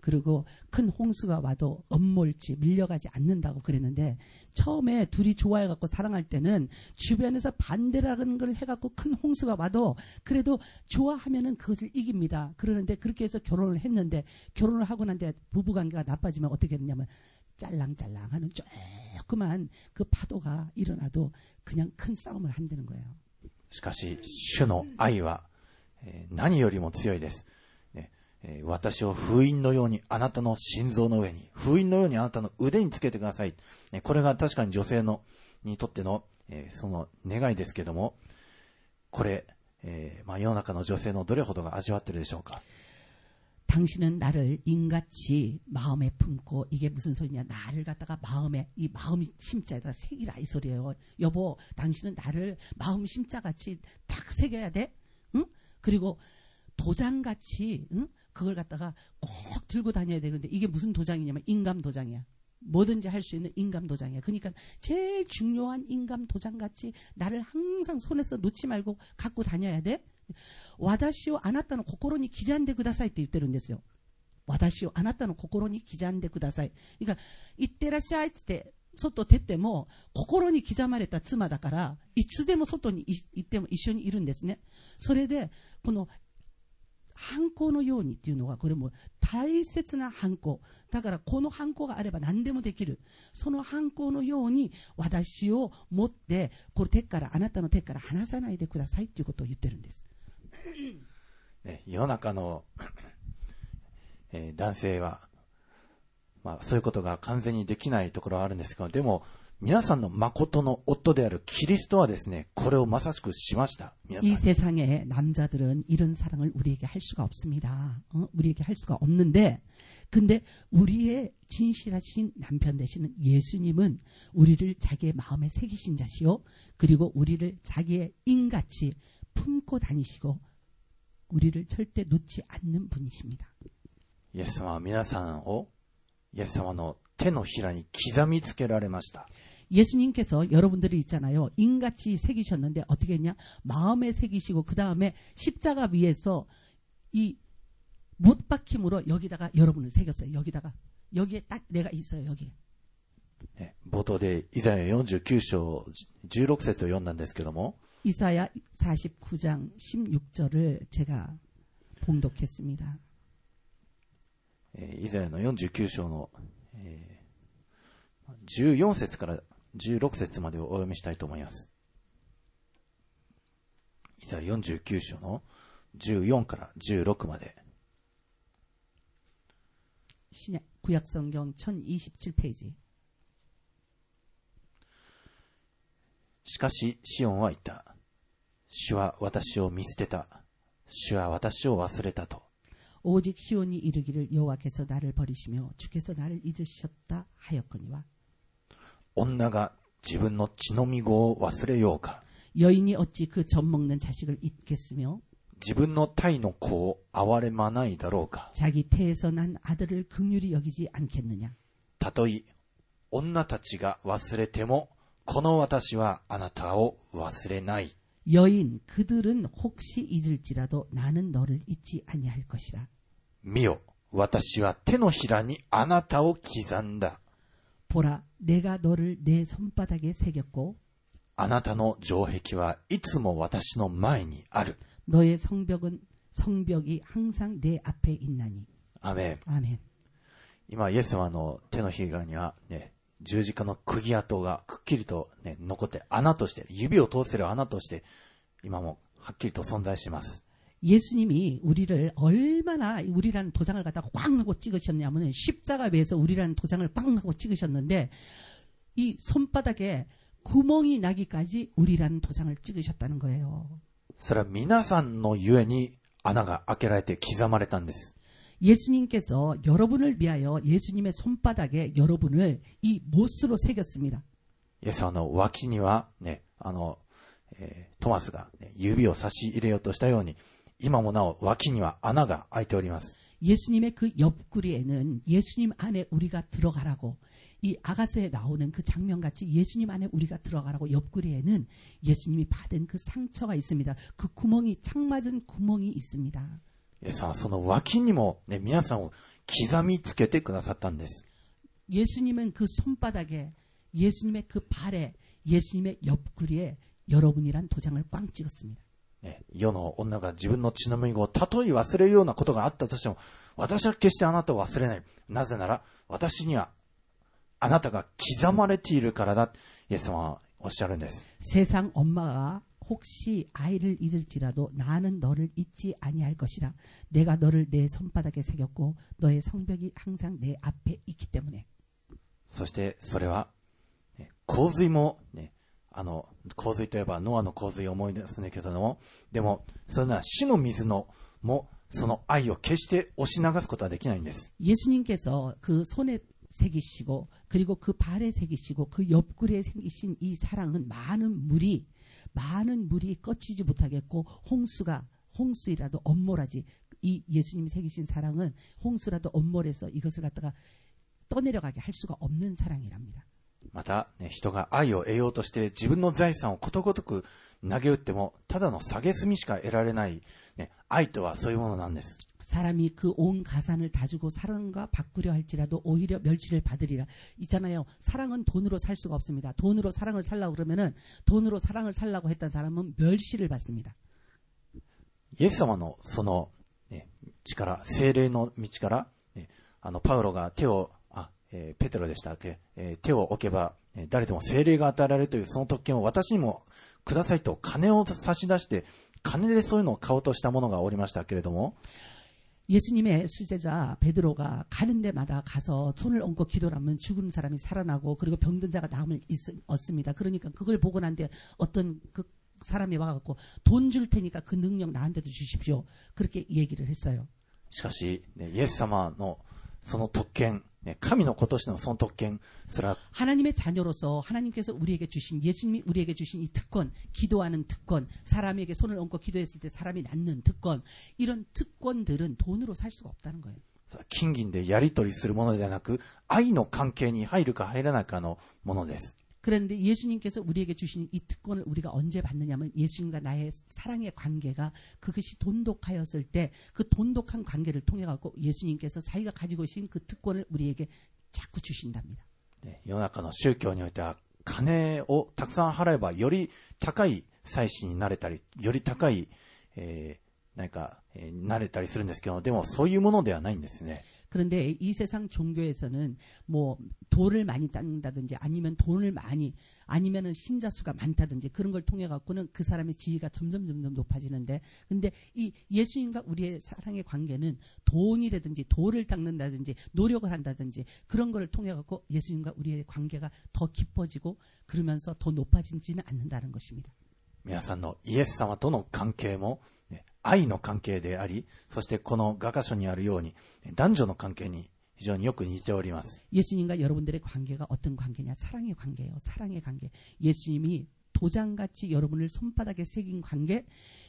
Speaker 2: 그리고 큰 홍수가 와도 엄몰지 밀려가지 않는다고 그랬는데 처음에 둘이 좋아해갖고 사랑할 때는 주변에서 반대라는 걸 해갖고 큰 홍수가 와도 그래도 좋아하면은 그것을 이깁니다. 그러는데 그렇게 해서 결혼을 했는데 결혼을 하고 난 뒤에 부부관계가 나빠지면 어떻게 되냐면 짤랑짤랑 하는 조그만 그 파도가 일어나도 그냥 큰 싸움을 한다는 거예요.
Speaker 1: しかし、主の愛は、何よりも強いです。私を封印のようにあなたの心臓の上に、封印のようにあなたの腕につけてください。これが確かに女性にとっての、その願いですけども、これ、世の中の女性のどれほどが味わっているでしょうか。
Speaker 2: 당신은 나를 인같이 마음에 품고 이게 무슨 소리냐. 나를 갖다가 마음에 이 마음이 심자에다 새기라 이 소리예요. 여보 당신은 나를 마음 심자같이 탁 새겨야 돼. 응? 그리고 도장같이 응? 그걸 갖다가 꼭 들고 다녀야 되는데 이게 무슨 도장이냐면 인감 도장이야. 뭐든지 할 수 있는 인감 도장이야. 그러니까 제일 중요한 인감 도장같이 나를 항상 손에서 놓지 말고 갖고 다녀야 돼. 私をあなたの心に刻んでくださいって言ってるんですよ。私をあなたの心に刻んでください。그러니까いってらっしゃいって外出ても心に刻まれた妻だからいつでも外に行っても一緒にいるんですね。それでこの反抗のようにっていうのはこれも大切な反抗だからこの反抗があれば何でもできるその反抗のように私を持ってこれ手からあなたの手から離さないでくださいっていうことを言ってるんです。
Speaker 1: 世の中の、男性は、そういうことが完全にできないところはあるんですが、でも皆さんの誠の夫であるキリストはですね、これをまさしくしました。
Speaker 2: 이 세상에 남자들은 이런 사랑을 우리에게 할 수가 없습니다. 우리에게 할 수가 없는데, 근데 우리의 진실하신 남편 되시는 예수님은 우리를 자기의 마음에 새기신 자시요, 그리고 우리를 자기의 인같이 품고 다니시고 우리를 절대 놓지 않는 분이십니다.
Speaker 1: イエス様は皆さんをイエス様の手のひらに刻みつけられました。
Speaker 2: 예수님께서 여러분들이 있잖아요. 인같이 새기셨는데 어떻게 했냐? 마음에 새기시고 그 다음에 십자가 위에서 이 못박힘으로 여기다가 여러분을 새겼어요. 여기에 딱 내가 있어요. 여기.
Speaker 1: 冒頭でイザヤ49章16節を読んだんですけども
Speaker 2: 이사야 49장 16절을 제가 봉독했습니다.
Speaker 1: イザヤの49章の、14節から16節までをお読みしたいと思います。イザヤ49章の14から16まで。
Speaker 2: 구약성경 1027페이지.
Speaker 1: しかしシオンは言った。主は私を見捨てた。主は私を忘れたと。
Speaker 2: 오직 시온이 이르기를 여호와께서 나를 버리시며 주께서 나를 잊으셨다 하였거니와.
Speaker 1: 女が自分の血のみ子を忘れようか。
Speaker 2: 여인이 어찌 그 젖 먹는 자식을 잊겠으며
Speaker 1: 自分の胎の子を憐れまないだろうか。
Speaker 2: 자기 태에서 난 아들을 긍휼히 여기지 않겠느냐.
Speaker 1: たとえ女たちが忘れてもこの私はあなたを忘れない。
Speaker 2: 여인 그들은 혹시 잊을지라도 나는 너를 잊지 아니할 것이라.
Speaker 1: 見よ、私は手のひらにあなたを刻んだ。
Speaker 2: 보라, 내가 너를 내 손바닥에 새겼고
Speaker 1: あなたの城壁はいつも私の前にある。
Speaker 2: 너의 성벽이 항상 내 앞에 있나니.
Speaker 1: アメン。
Speaker 2: 아멘.
Speaker 1: 今イエス様の手のひらにはね、十字架の釘跡がくっきりと、ね、残って穴として指を通せる穴として今もはっきりと存在します。
Speaker 2: 예수님이 우리를 얼마나 우리라는 도장을 갖다가 꽝 하고 찍으셨냐면 십자가 위에서 우리라는 도장을 빵 하고 찍으셨는데 이 손바닥에 구멍이 나기까지 우리라는 도장을 찍으셨다는 거예요.
Speaker 1: それは皆さんのゆえに穴が開けられて刻まれたんです。
Speaker 2: 예수님께서 여러분을 위하여 예수님의 손바닥에 여러분을 이 못으로 새겼습니다.
Speaker 1: イエス様の脇にはね、トマスが、ね、指を差し入れようとしたように今もなお脇には穴が開いております。
Speaker 2: 예수님의 그 옆구리에는 예수님 안에 우리가 들어가라고 이 아가서에 나오는 그 장면같이 예수님 안에 우리가 들어가라고 옆구리에는 예수님이 받은 그 상처가 있습니다. 그 구멍이 창 맞은 구멍이 있습니다.
Speaker 1: イエス様はその脇にも、ね、皆さんを刻みつけてくださったんです。
Speaker 2: 예수님은 그 손바닥에, 예수님의 그 발에, 예수님의 옆구리에 여러분이란 도장을 꽝 찍었습니다.
Speaker 1: 世の女が自分の血のみ子をたとえ忘れるようなことがあったとしても、私は決してあなたを忘れない。なぜなら私にはあなたが刻まれているからだ。イエス様はおっしゃるんです。
Speaker 2: 세상 엄마가 혹시 아이를 잊을지라도 나는 너를 잊지 아니할 것이라. 내가 너를 내 손바닥에 새겼고 너의 성벽이 항상 내 앞에 있기 때문에.
Speaker 1: そしてそれは、洪水も、洪水といえばノアの洪水を思い出すんだけれども、でもそれなら死の水のもその愛を決して押し流すことはできないんです。
Speaker 2: 예수님께서 그 손에 새기시고 그리고 그 발에 새기시고 그 옆구리에 새기신 이 사랑은 많은 물이 꺼치지 못하겠고 홍수이라도 엄몰하지. 이 예수님이 새기신 사랑은 홍수라도 엄몰해서 이것을 갖다가 떠내려가게 할 수가 없는 사랑이랍니다.
Speaker 1: また、人が愛を得ようとして自分の財産をことごとく投げ打ってもただの蔑みしか得られない、愛とはそういうものなんです。
Speaker 2: 사람이 그 온 가산을 다 주고 사랑과 바꾸려 할지라도 오히려 멸치를 받으리라. 있잖아요. 사랑은 돈으로 살 수가 없습니다. 돈으로 사랑을 살라고 그러면은 돈으로 사랑을 살라고 했던 사람은 멸시를 받습니다.
Speaker 1: イエス様のその、力、聖霊の道から、パウロがペテロでしたっけ、手を置けば、誰でも聖霊が与えられるというその特権を私にもくださいと金を差し出して金でそういうのを買おうとした者がおりましたけれども、
Speaker 2: 예수님의 수제자 베드로가 가는 데마다 가서 손을 얹고 기도를 하면 죽은 사람이 살아나고 그리고 병든 자가 나음을 얻습니다. 그러니까 그걸 보고 난 뒤에 어떤 그 사람이 와갖고 돈 줄 테니까 그 능력 나한테도 주십시오. 그렇게 얘기를 했어요.
Speaker 1: しかし、イエス様のその特権、神の子としてのその特権すら
Speaker 2: 하나님의 자녀로서 하나님께서 우리에게 주신 예수님이 우리에게 주신 이 특권, 기도하는 특권, 사람에게 손을 얹고 기도했을 때 사람이 낫는 특권, 이런 특권들은 돈으로 살 수가 없다는 거예요.
Speaker 1: 金銀でやり取りするものではなく愛の関係に入るか入らないかのものです。
Speaker 2: 그런데 예수님께서 우리에게 주신 이 특권을 우리가 언제 받느냐면 예수님과 나의 사랑의 관계가 그것이 돈독하였을 때 그 돈독한 관계를 통해 갖고 예수님께서 자기가 가지고 계신 그 특권을 우리에게 자꾸 주신답니다.
Speaker 1: 世の中の宗教においては金をたくさん払えばより高い祭司になれたりより高い、なれたりするんですけど、でもそういうものではないんですね。
Speaker 2: 그런데 이 세상 종교에서는 뭐 돌을 많이 닦는다든지 아니면 돈을 많이 아니면은 신자 수가 많다든지 그런 걸 통해 갖고는 그 사람의 지위가 점점 높아지는데, 근데 이 예수님과 우리의 사랑의 관계는 돈이라든지 돌을 닦는다든지 노력을 한다든지 그런 거를 통해 갖고 예수님과 우리의 관계가 더 깊어지고 그러면서 더 높아지지는 않는다는 것입니다.
Speaker 1: 皆さんのイエス様との関係も、愛の関係であり、そしてこの画箇所にあるように男女の関係に非常によく似ております。
Speaker 2: 예수님과 여러분들의 관계가 어떤 관계냐? 사랑의 관계예요. 사랑의 관계. 예수님이 도장같이 여러분을 손바닥에 새긴 관계,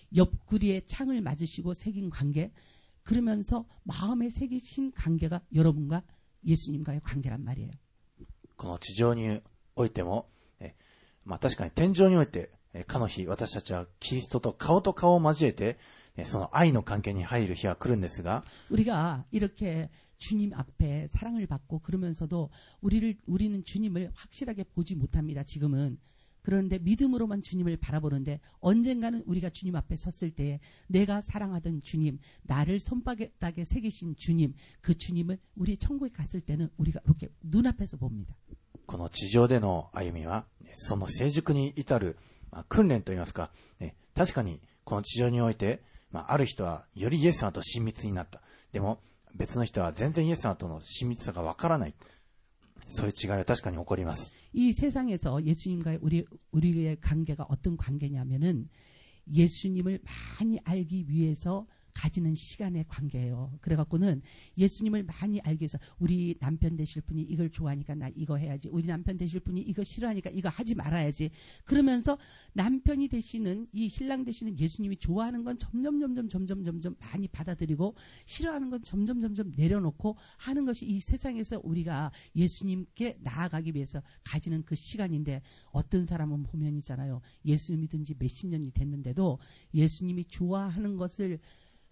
Speaker 2: 옆구리에 창을 맞으시고 새긴 관계, 그러면서 마음에 새기신 관계가 여러분과 예수님과의 관계란 말이에요.
Speaker 1: この地上においても、確かに天上においてかの日私たちはキリストと顔を交えてその愛の関係に入る日は来るんですが、
Speaker 2: 우리가 이렇게 주님 앞에 사랑을 받고 그러면서도 우리는 주님을 확실하게 보지 못합니다. 지금은. 그런데 믿음으로만 주님을 바라보는데 언젠가는 우리가 주님 앞에 섰을 때 내가 사랑하던 주님, 나를 손바닥에 새기신 주님, 그 주님을 우리 천국에 갔을 때는 우리가 이렇게 눈앞에서 봅니다.
Speaker 1: この地上での歩みはその成熟に至る訓練といいますか、確かにこの地上において、ある人はよりイエス様と親密になった。でも別の人は全然イエス様との親密さがわからない。そういう違いは確かに起こります。
Speaker 2: 이 세상에서 예수님과의 우리의 관계가 어떤 관계냐면은 예수님을 많이 알기 위해서 가지는 시간의 관계예요. 그래갖고는 예수님을 많이 알기 위해서 우리 남편 되실 분이 이걸 좋아하니까 나 이거 해야지. 우리 남편 되실 분이 이거 싫어하니까 이거 하지 말아야지. 그러면서 남편이 되시는 이 신랑 되시는 예수님이 좋아하는 건 점점 많이 받아들이고 싫어하는 건 점점 내려놓고 하는 것이 이 세상에서 우리가 예수님께 나아가기 위해서 가지는 그 시간인데, 어떤 사람은 보면 있잖아요. 예수 믿은 지 몇십 년이 됐는데도 예수님이 좋아하는 것을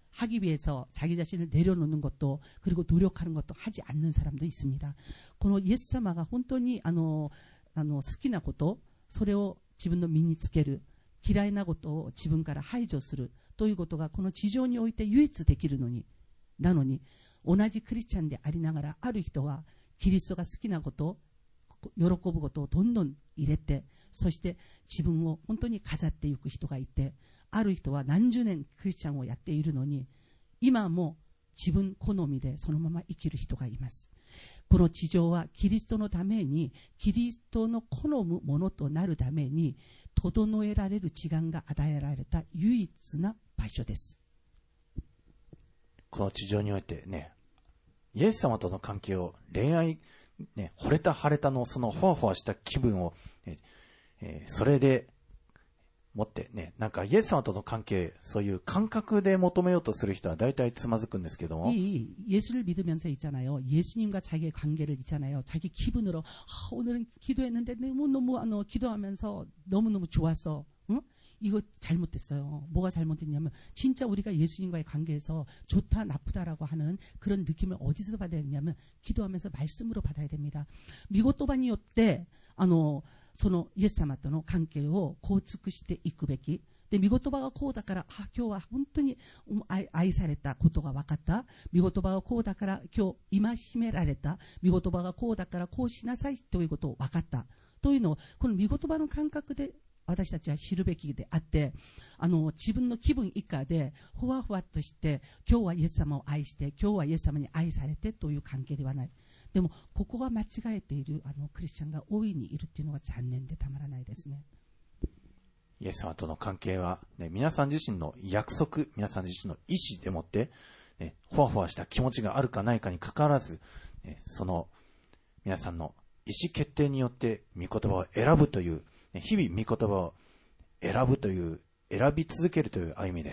Speaker 2: 하기 위해서 자기 자신을 내려놓는 것도 그리고 노력하는 것도 하지 않는 사람도 있습니다. このイエス様が本当に好きなこと、それを自分の身につける、嫌いなことを自分から排除するということがこの地上において唯一できるのに、なのに同じクリスチャンでありながら、ある人はキリストが好きなこと、喜ぶことをどんどん入れて、そして自分を本当に飾っていく人がいて、ある人は何十年クリスチャンをやっているのに、今も自分好みでそのまま生きる人がいます。この地上はキリストのために、キリストの好むものとなるために、整えられる時間が与えられた唯一な場所です。
Speaker 1: この地上においてね、イエス様との関係を恋愛、ね、惚れた腫れたのそのほわほわした気分を、それで持ってね、なんかイエス様との関係、そういう感覚で求めようとする人は大体つまずくんですけども、
Speaker 2: 예수를 믿으면서 있잖아요. 예수님과 자기의 관계를 있잖아요. 자기 기분으로 오늘은 기도했는데 너무 기도하면서 너무너무 좋았어. 응? 이거 잘못됐어요. 뭐가 잘못됐냐면 진짜 우리가 예수님과의 관계에서 좋다 나쁘다라고 하는 그런 느낌을 어디서 받아야 되냐면 기도하면서 말씀으로 받아야 됩니다. 미고토바니 요때 そのイエス様との関係を構築していくべき。で、御言葉がこうだから、今日は本当に愛されたことが分かった。御言葉がこうだから、今日戒められた。御言葉がこうだから、こうしなさいということを分かった。というのを、この御言葉の感覚で私たちは知るべきであって、自分の気分以下で、ふわふわとして、今日はイエス様を愛して、今日はイエス様に愛されてという関係ではない。でもここが間違えているクリスチャンが大いにいるっていうのが残念でたまらないですね。
Speaker 1: イエス様との関係は、ね、皆さん自身の約束、皆さん自身の意思でもって、ね、ほわほわした気持ちがあるかないかにかかわらず、ね、その皆さんの意思決定によって御言葉を選ぶという、ね、日々御言葉を選ぶという、選び続けるという歩みです。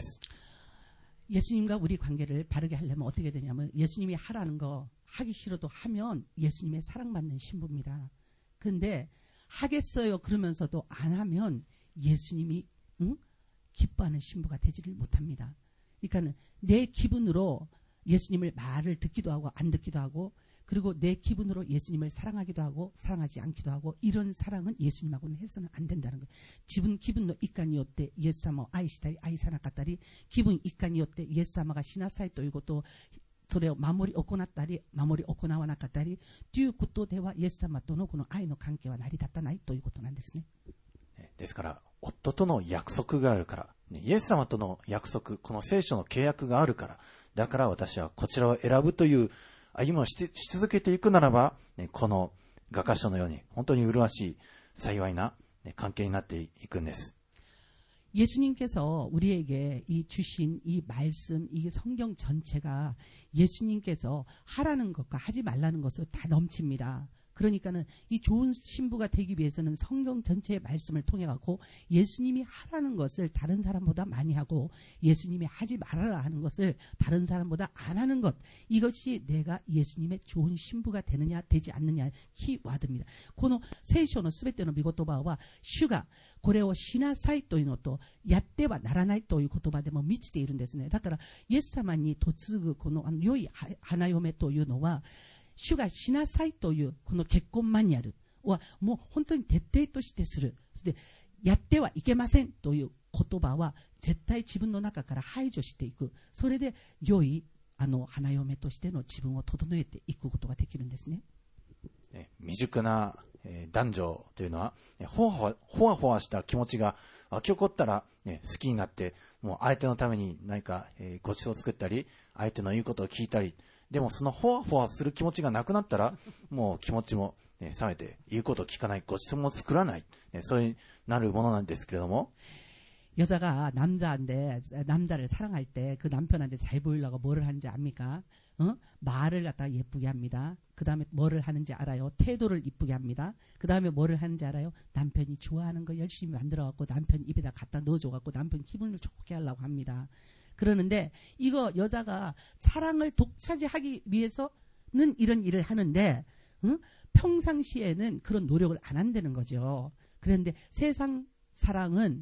Speaker 2: 예수님과 우리 관계를 바르게 하려면 어떻게 되냐면 예수님이 하라는 거 하기 싫어도 하면 예수님의 사랑받는 신부입니다. 그런데 하겠어요 그러면서도 안 하면 예수님이 기뻐하는 신부가 되지를 못합니다. 그러니까 내 기분으로 예수님을 말을 듣기도 하고 안 듣기도 하고 그리고 내 기분으로 예수님을 사랑하기도 하고 사랑하지 않기도 하고 이런 사랑은 예수님하고는 해서는 안 된다는 거예요. 지분 기분의 이간이よってイエス様を愛したり愛さなかったり気分一貫によってイエス様がしなさいということをそれを守り行ったり守り行わなかったりということではイエス様とのこの愛の関係は成り立たないということなんですね。
Speaker 1: ですから夫との約束があるから、イエス様との約束、この聖書の契約があるから、だから私はこちらを選ぶという歩みをし続けていくならば、この画家書のように本当に麗しい幸いな関係になっていくんです。
Speaker 2: 예수님께서 우리에게 이 주신 이 말씀, 이 성경 전체가 예수님께서 하라는 것과 하지 말라는 것으로 다 넘칩니다. 그러니까는 이 좋은 신부가 되기 위해서는 성경 전체의 말씀을 통해 갖고 예수님이 하라는 것을 다른 사람보다 많이 하고 예수님이 하지 말아라 하는 것을 다른 사람보다 안 하는 것, 이것이 내가 예수님의 좋은 신부가 되느냐 되지 않느냐의 키워드입니다. この聖書のすべての御言葉は主がこれをしなさいというのとやってはならないという言葉でも満ちているんですね。だからイエス様に嫁ぐこの良い花嫁というのは主がしなさいというこの結婚マニュアルはもう本当に徹底としてする。そしてやってはいけませんという言葉は絶対自分の中から排除していく。それで良い花嫁としての自分を整えていくことができるんですね。
Speaker 1: 未熟な男女というのはほわほわした気持ちが湧き起こったら、好きになってもう相手のために何かごちそうを作ったり相手の言うことを聞いたり、でもそのほわほわする気持ちがなくなったらもう気持ちも、冷めて言うことを聞かない、ごちそうも作らない、そういうなるものなんですけれども、
Speaker 2: 여자가 남자를 사랑할 때 그 남편한테 잘 보이려고 뭐를 하는지 압니까? 말을 갖다가 예쁘게 합니다. 그 다음에 뭐를 하는지 알아요? 태도를 이쁘게 합니다. 그 다음에 뭐를 하는지 알아요? 남편이 좋아하는 거 열심히 만들어갖고 남편 입에다 갖다 넣어줘갖고 남편 기분을 좋게 하려고 합니다. 그러는데 이거 여자가 사랑을 독차지하기 위해서는 이런 일을 하는데 평상시에는 그런 노력을 안 한다는 거죠. 그런데 세상 사랑은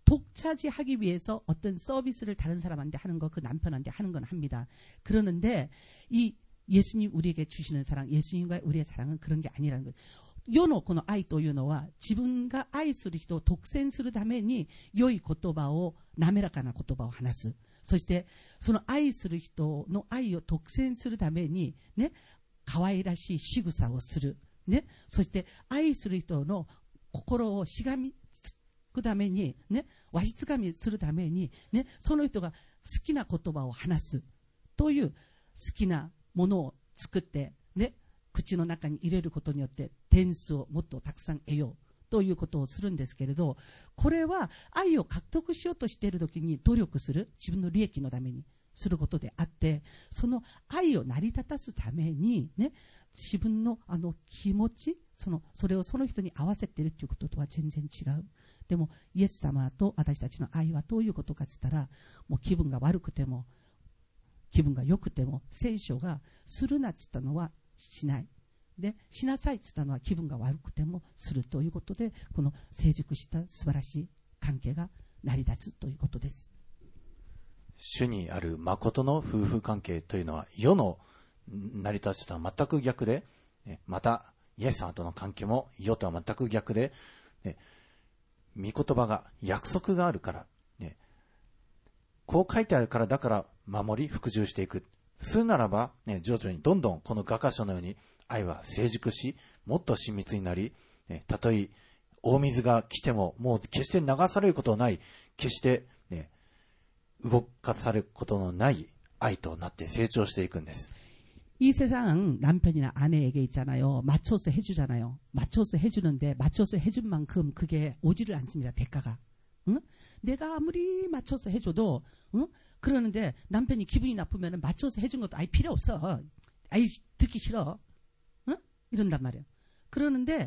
Speaker 2: 독차지하기 위해서 어떤 서비스를 다른 사람한테 하는 거, 그 남편한테 하는 건 합니다. 그러는데 이 예수님 우리에게 주시는 사랑, 예수님과 우리의 사랑은 그런 게 아니라는 거예요. 世のこの愛というのは自分が愛する人を独占するために良い言葉を、滑らかな言葉を話す。そしてその愛する人の愛を独占するためにね、可愛らしい仕草をする。ね、そして愛する人の心をしがみつくためにね、わしつかみするためにね、その人が好きな言葉を話すという好きなものを作ってね、口の中に入れることによって点数をもっとたくさん得ようということをするんですけれど、これは愛を獲得しようとしているときに努力する、自分の利益のためにすることであって、その愛を成り立たすためにね、自分の気持ち、それをその人に合わせているということとは全然違う。でもイエス様と私たちの愛はどういうことかって言ったら、もう気分が悪くても気分が良くても聖書がするなって言ったのはしない。で、しなさいって言ったのは気分が悪くてもするということで、この成熟した素晴らしい関係が成り立つということです。
Speaker 1: 主にある誠の夫婦関係というのは世の成り立ちとは全く逆で、またイエス様との関係も世とは全く逆で、御言葉が約束があるから、こう書いてあるからだから守り服従していく。するならば、徐々にどんどんこの画家書のように愛は成熟し、もっと親密になり、たとえ大水が来てももう決して流されることのない、決して、動かされることのない愛となって成長していくんです。
Speaker 2: 이 세상 남편이나 아내에게 있잖아요. 맞춰서 해주잖아요. 맞춰서 해주는데 맞춰서 해준 만큼 그게 오지를 않습니다. 대가가. 응? 내가 아무리 맞춰서 해줘도 응? 그러는데 남편이 기분이 나쁘면 맞춰서 해준 것도 아예 필요 없어. 아예 듣기 싫어. 응? 이런단 말이에요. 그러는데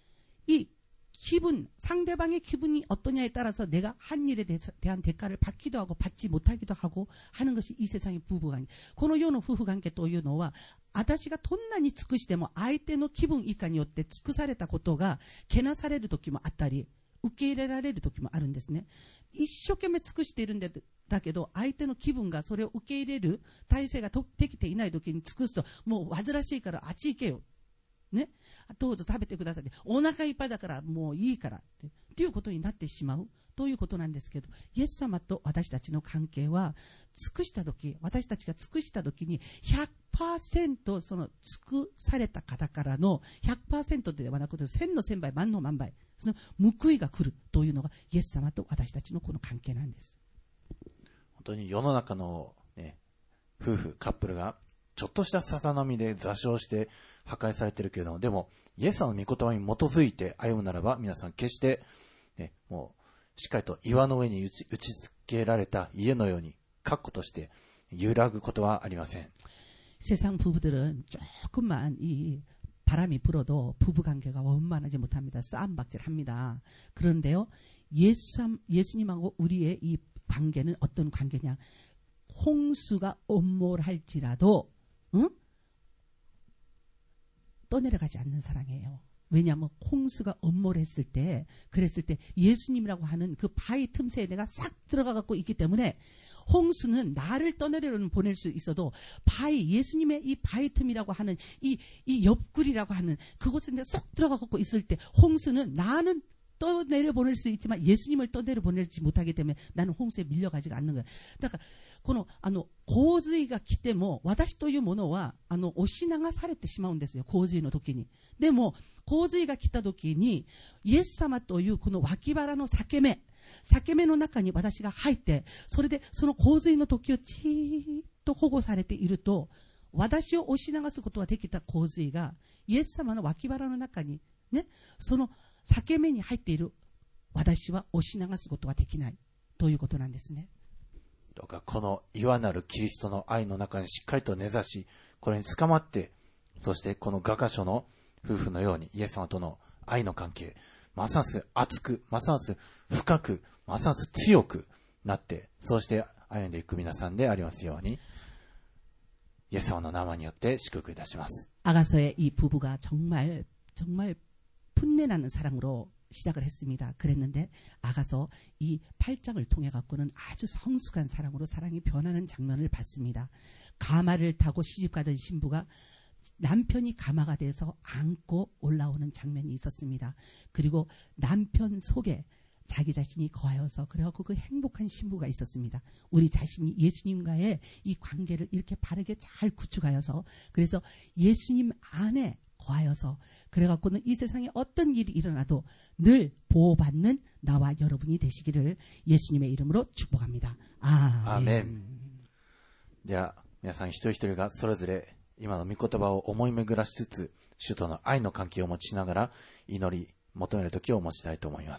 Speaker 2: 이 기분, 상대방의 기분이 어떠냐에 따라서 내가 한 일에 대한 대가를 받기도 하고 받지 못하기도 하고 하는 것이 이 세상의 부부관계. この世の夫婦関係というのは、私がどんなに尽くしても相手の気分以下によって尽くされたことがけなされる時もあったり、受け入れられる時もあるんですね。一生懸命尽くしているんだけど、相手の気分がそれを受け入れる体制ができていない時に尽くすと、もう煩わしいからあっち行けよ。ね、どうぞ食べてくださいって、お腹いっぱいだからもういいからっていうことになってしまうということなんですけど、イエス様と私たちの関係は尽くした時、私たちが尽くした時に 100% その尽くされた方からの 100% ではなくて1000の1000倍万の万倍、その報いが来るというのがイエス様と私たちのこの関係なんです。
Speaker 1: 本当に世の中の、夫婦カップルがちょっとしたささなみで座礁して破壊されているけれども、でもイエス様の御言葉に基づいて歩むならば、皆さん決して、もうしっかりと岩の上に打ち付けられた家のように確固として揺らぐことはありません。
Speaker 2: 세상 부부들은 조금만 이 바람이 불어도 부부관계가 원만하지 못합니다. 싸움박질합니다. 그런데요, 예수님하고 우리의 이 관계는 어떤 관계냐? 홍수가 엄몰할지라도 응? 떠내려가지 않는 사랑이에요. 왜냐하면 홍수가 엄몰했을 때, 그랬을 때 예수님이라고 하는 그 바위 틈새에 내가 싹 들어가 갖고 있기 때문에 홍수는 나를 떠내려는 보낼 수 있어도 예수님의 이 바위 틈이라고 하는 이 옆구리라고 하는 그곳에 내가 쏙 들어가 갖고 있을 때 홍수는 나는 떠내려 보낼 수 있지만 예수님을 떠내려 보내지 못하기 때문에 나는 홍수에 밀려가지가 않는 거예요. 그러니까 この洪水が来ても私というものは押し流されてしまうんですよ、洪水の時に。でも洪水が来た時にイエス様というこの脇腹の裂け目の中に私が入って、それでその洪水の時をじーっと保護されていると、私を押し流すことができた洪水がイエス様の脇腹の中にね、その裂け目に入っている私は押し流すことはできないということなんですね。
Speaker 1: どうかこの岩なるキリストの愛の中にしっかりと根ざし、これに捕まって、そしてこの画家書の夫婦のようにイエス様との愛の関係、ますます熱く、ますます深く、ますます強くなって、そうして歩んでいく皆さんでありますように、イエス様の名前によって祝福いたします。
Speaker 2: 아가서의 이 부부가 정말 풋내나는 사랑으로 시작을 했습니다. 그랬는데 아가서 이 8장을 통해 갖고는 아주 성숙한 사랑으로 사랑이 변하는 장면을 봤습니다. 가마를 타고 시집가던 신부가 남편이 가마가 돼서 안고 올라오는 장면이 있었습니다. 그리고 남편 속에 자기 자신이 거하여서 그래갖고 그 행복한 신부가 있었습니다. 우리 자신이 예수님과의 이 관계를 이렇게 바르게 잘 구축하여서 그래서 예수님 안에 거하여서 그래갖고는 이 세상에 어떤 일이 일어나도 늘 보호받는 나와 여러분이 되시기를 예수님의 이름으로 축복합니다. 아멘.
Speaker 1: では皆さん一人一人がそれぞれ今の御言葉を思い巡らしつつ主との愛の関係を持ちながら祈り求める時を持ちたいと思います。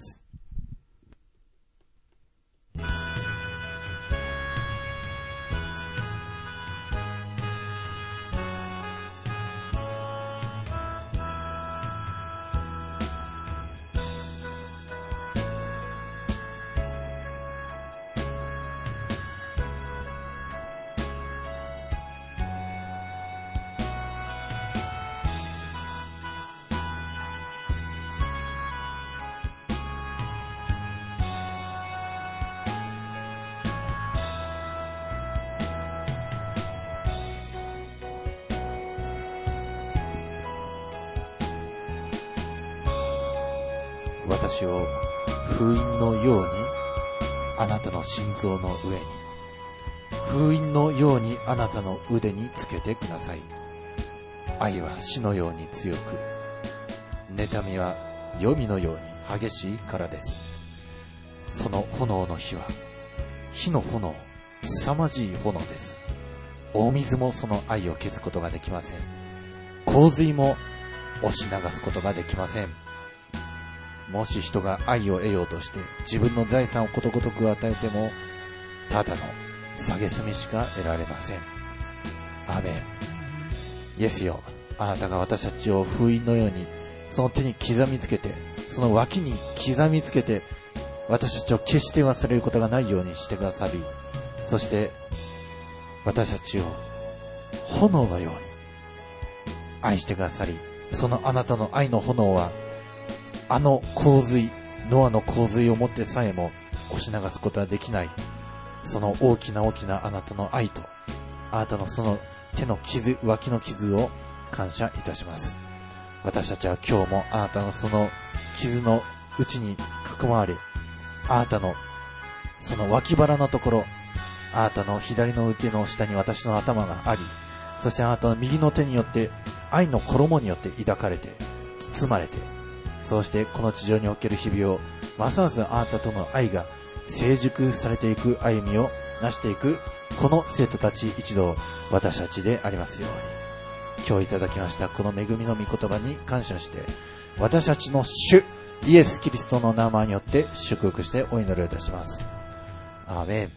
Speaker 1: 私を封印のようにあなたの心臓の上に、封印のようにあなたの腕につけてください。愛は死のように強く、妬みは黄泉のように激しいからです。その炎の火は火の炎、凄まじい炎です。大水もその愛を消すことができません。洪水も押し流すことができません。もし人が愛を得ようとして自分の財産をことごとく与えてもただの蔑みしか得られません。アーメン。イエスよ、あなたが私たちを封印のようにその手に刻みつけて、その脇に刻みつけて、私たちを決して忘れることがないようにしてくださり、そして私たちを炎のように愛してくださり、そのあなたの愛の炎はあの洪水、ノアの洪水をもってさえも押し流すことはできない、その大きな大きなあなたの愛と、あなたのその手の傷、脇の傷を感謝いたします。私たちは今日もあなたのその傷の内に囲まれ、あなたのその脇腹のところ、あなたの左の腕の下に私の頭があり、そしてあなたの右の手によって愛の衣によって抱かれて包まれて、そうしてこの地上における日々をますますあなたとの愛が成熟されていく歩みを成していくこの生徒たち一同、私たちでありますように。今日いただきましたこの恵みの御言葉に感謝して、私たちの主イエスキリストの名前によって祝福してお祈りいたします。アーメン。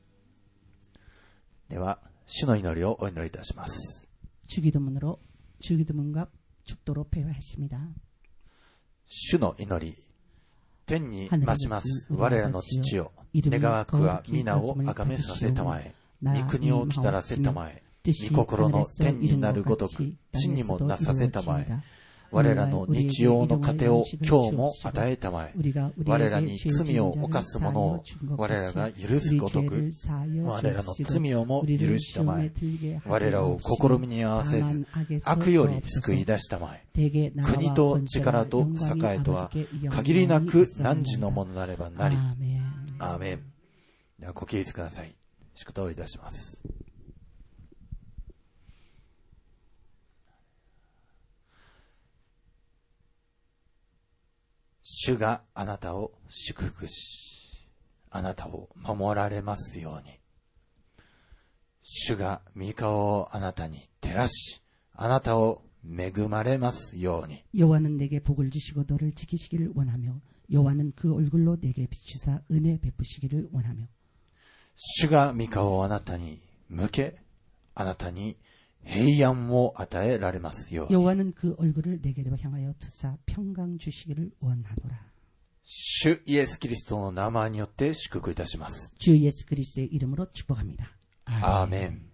Speaker 1: では主の祈りをお祈りいたします。
Speaker 2: 주기도문으로 주기도문과 축도로 배회하십니다.
Speaker 1: 主の祈り。天に増します我らの父よ、願わくは皆をあがめさせたまえ、御国を来たらせたまえ、御心の天になるごとく地にもなさせたまえ、我らの日曜の糧を今日も与えたまえ、我らに罪を犯す者を我らが許すごとく我らの罪をも許したまえ、我らを試みに合わせず悪より救い出したまえ、国と力と栄とは限りなく汝のものなればなり。アーメン。ではご起立ください。祝祷いたします。主があなたを祝福し、あなたを守られますように。主が御顔をあなたに照らし、あなたを恵まれますように。
Speaker 2: 여호와는 내게 복을 주시고 너를 지키시기를 원하며 여호와는 그 얼굴로 내게 비추사 은혜 베푸시기를 원하며.
Speaker 1: 主が御顔をあなたに向け、あなたに平安を与えられますように。
Speaker 2: 여호와는 그 얼굴을 내게로 향하여 드사 평강 주시기를 원하노라.
Speaker 1: 主イエスキリストの名前によって祝福いたします。
Speaker 2: 주 예수 그리스도의 이름으로 축복합니다.
Speaker 1: 아멘.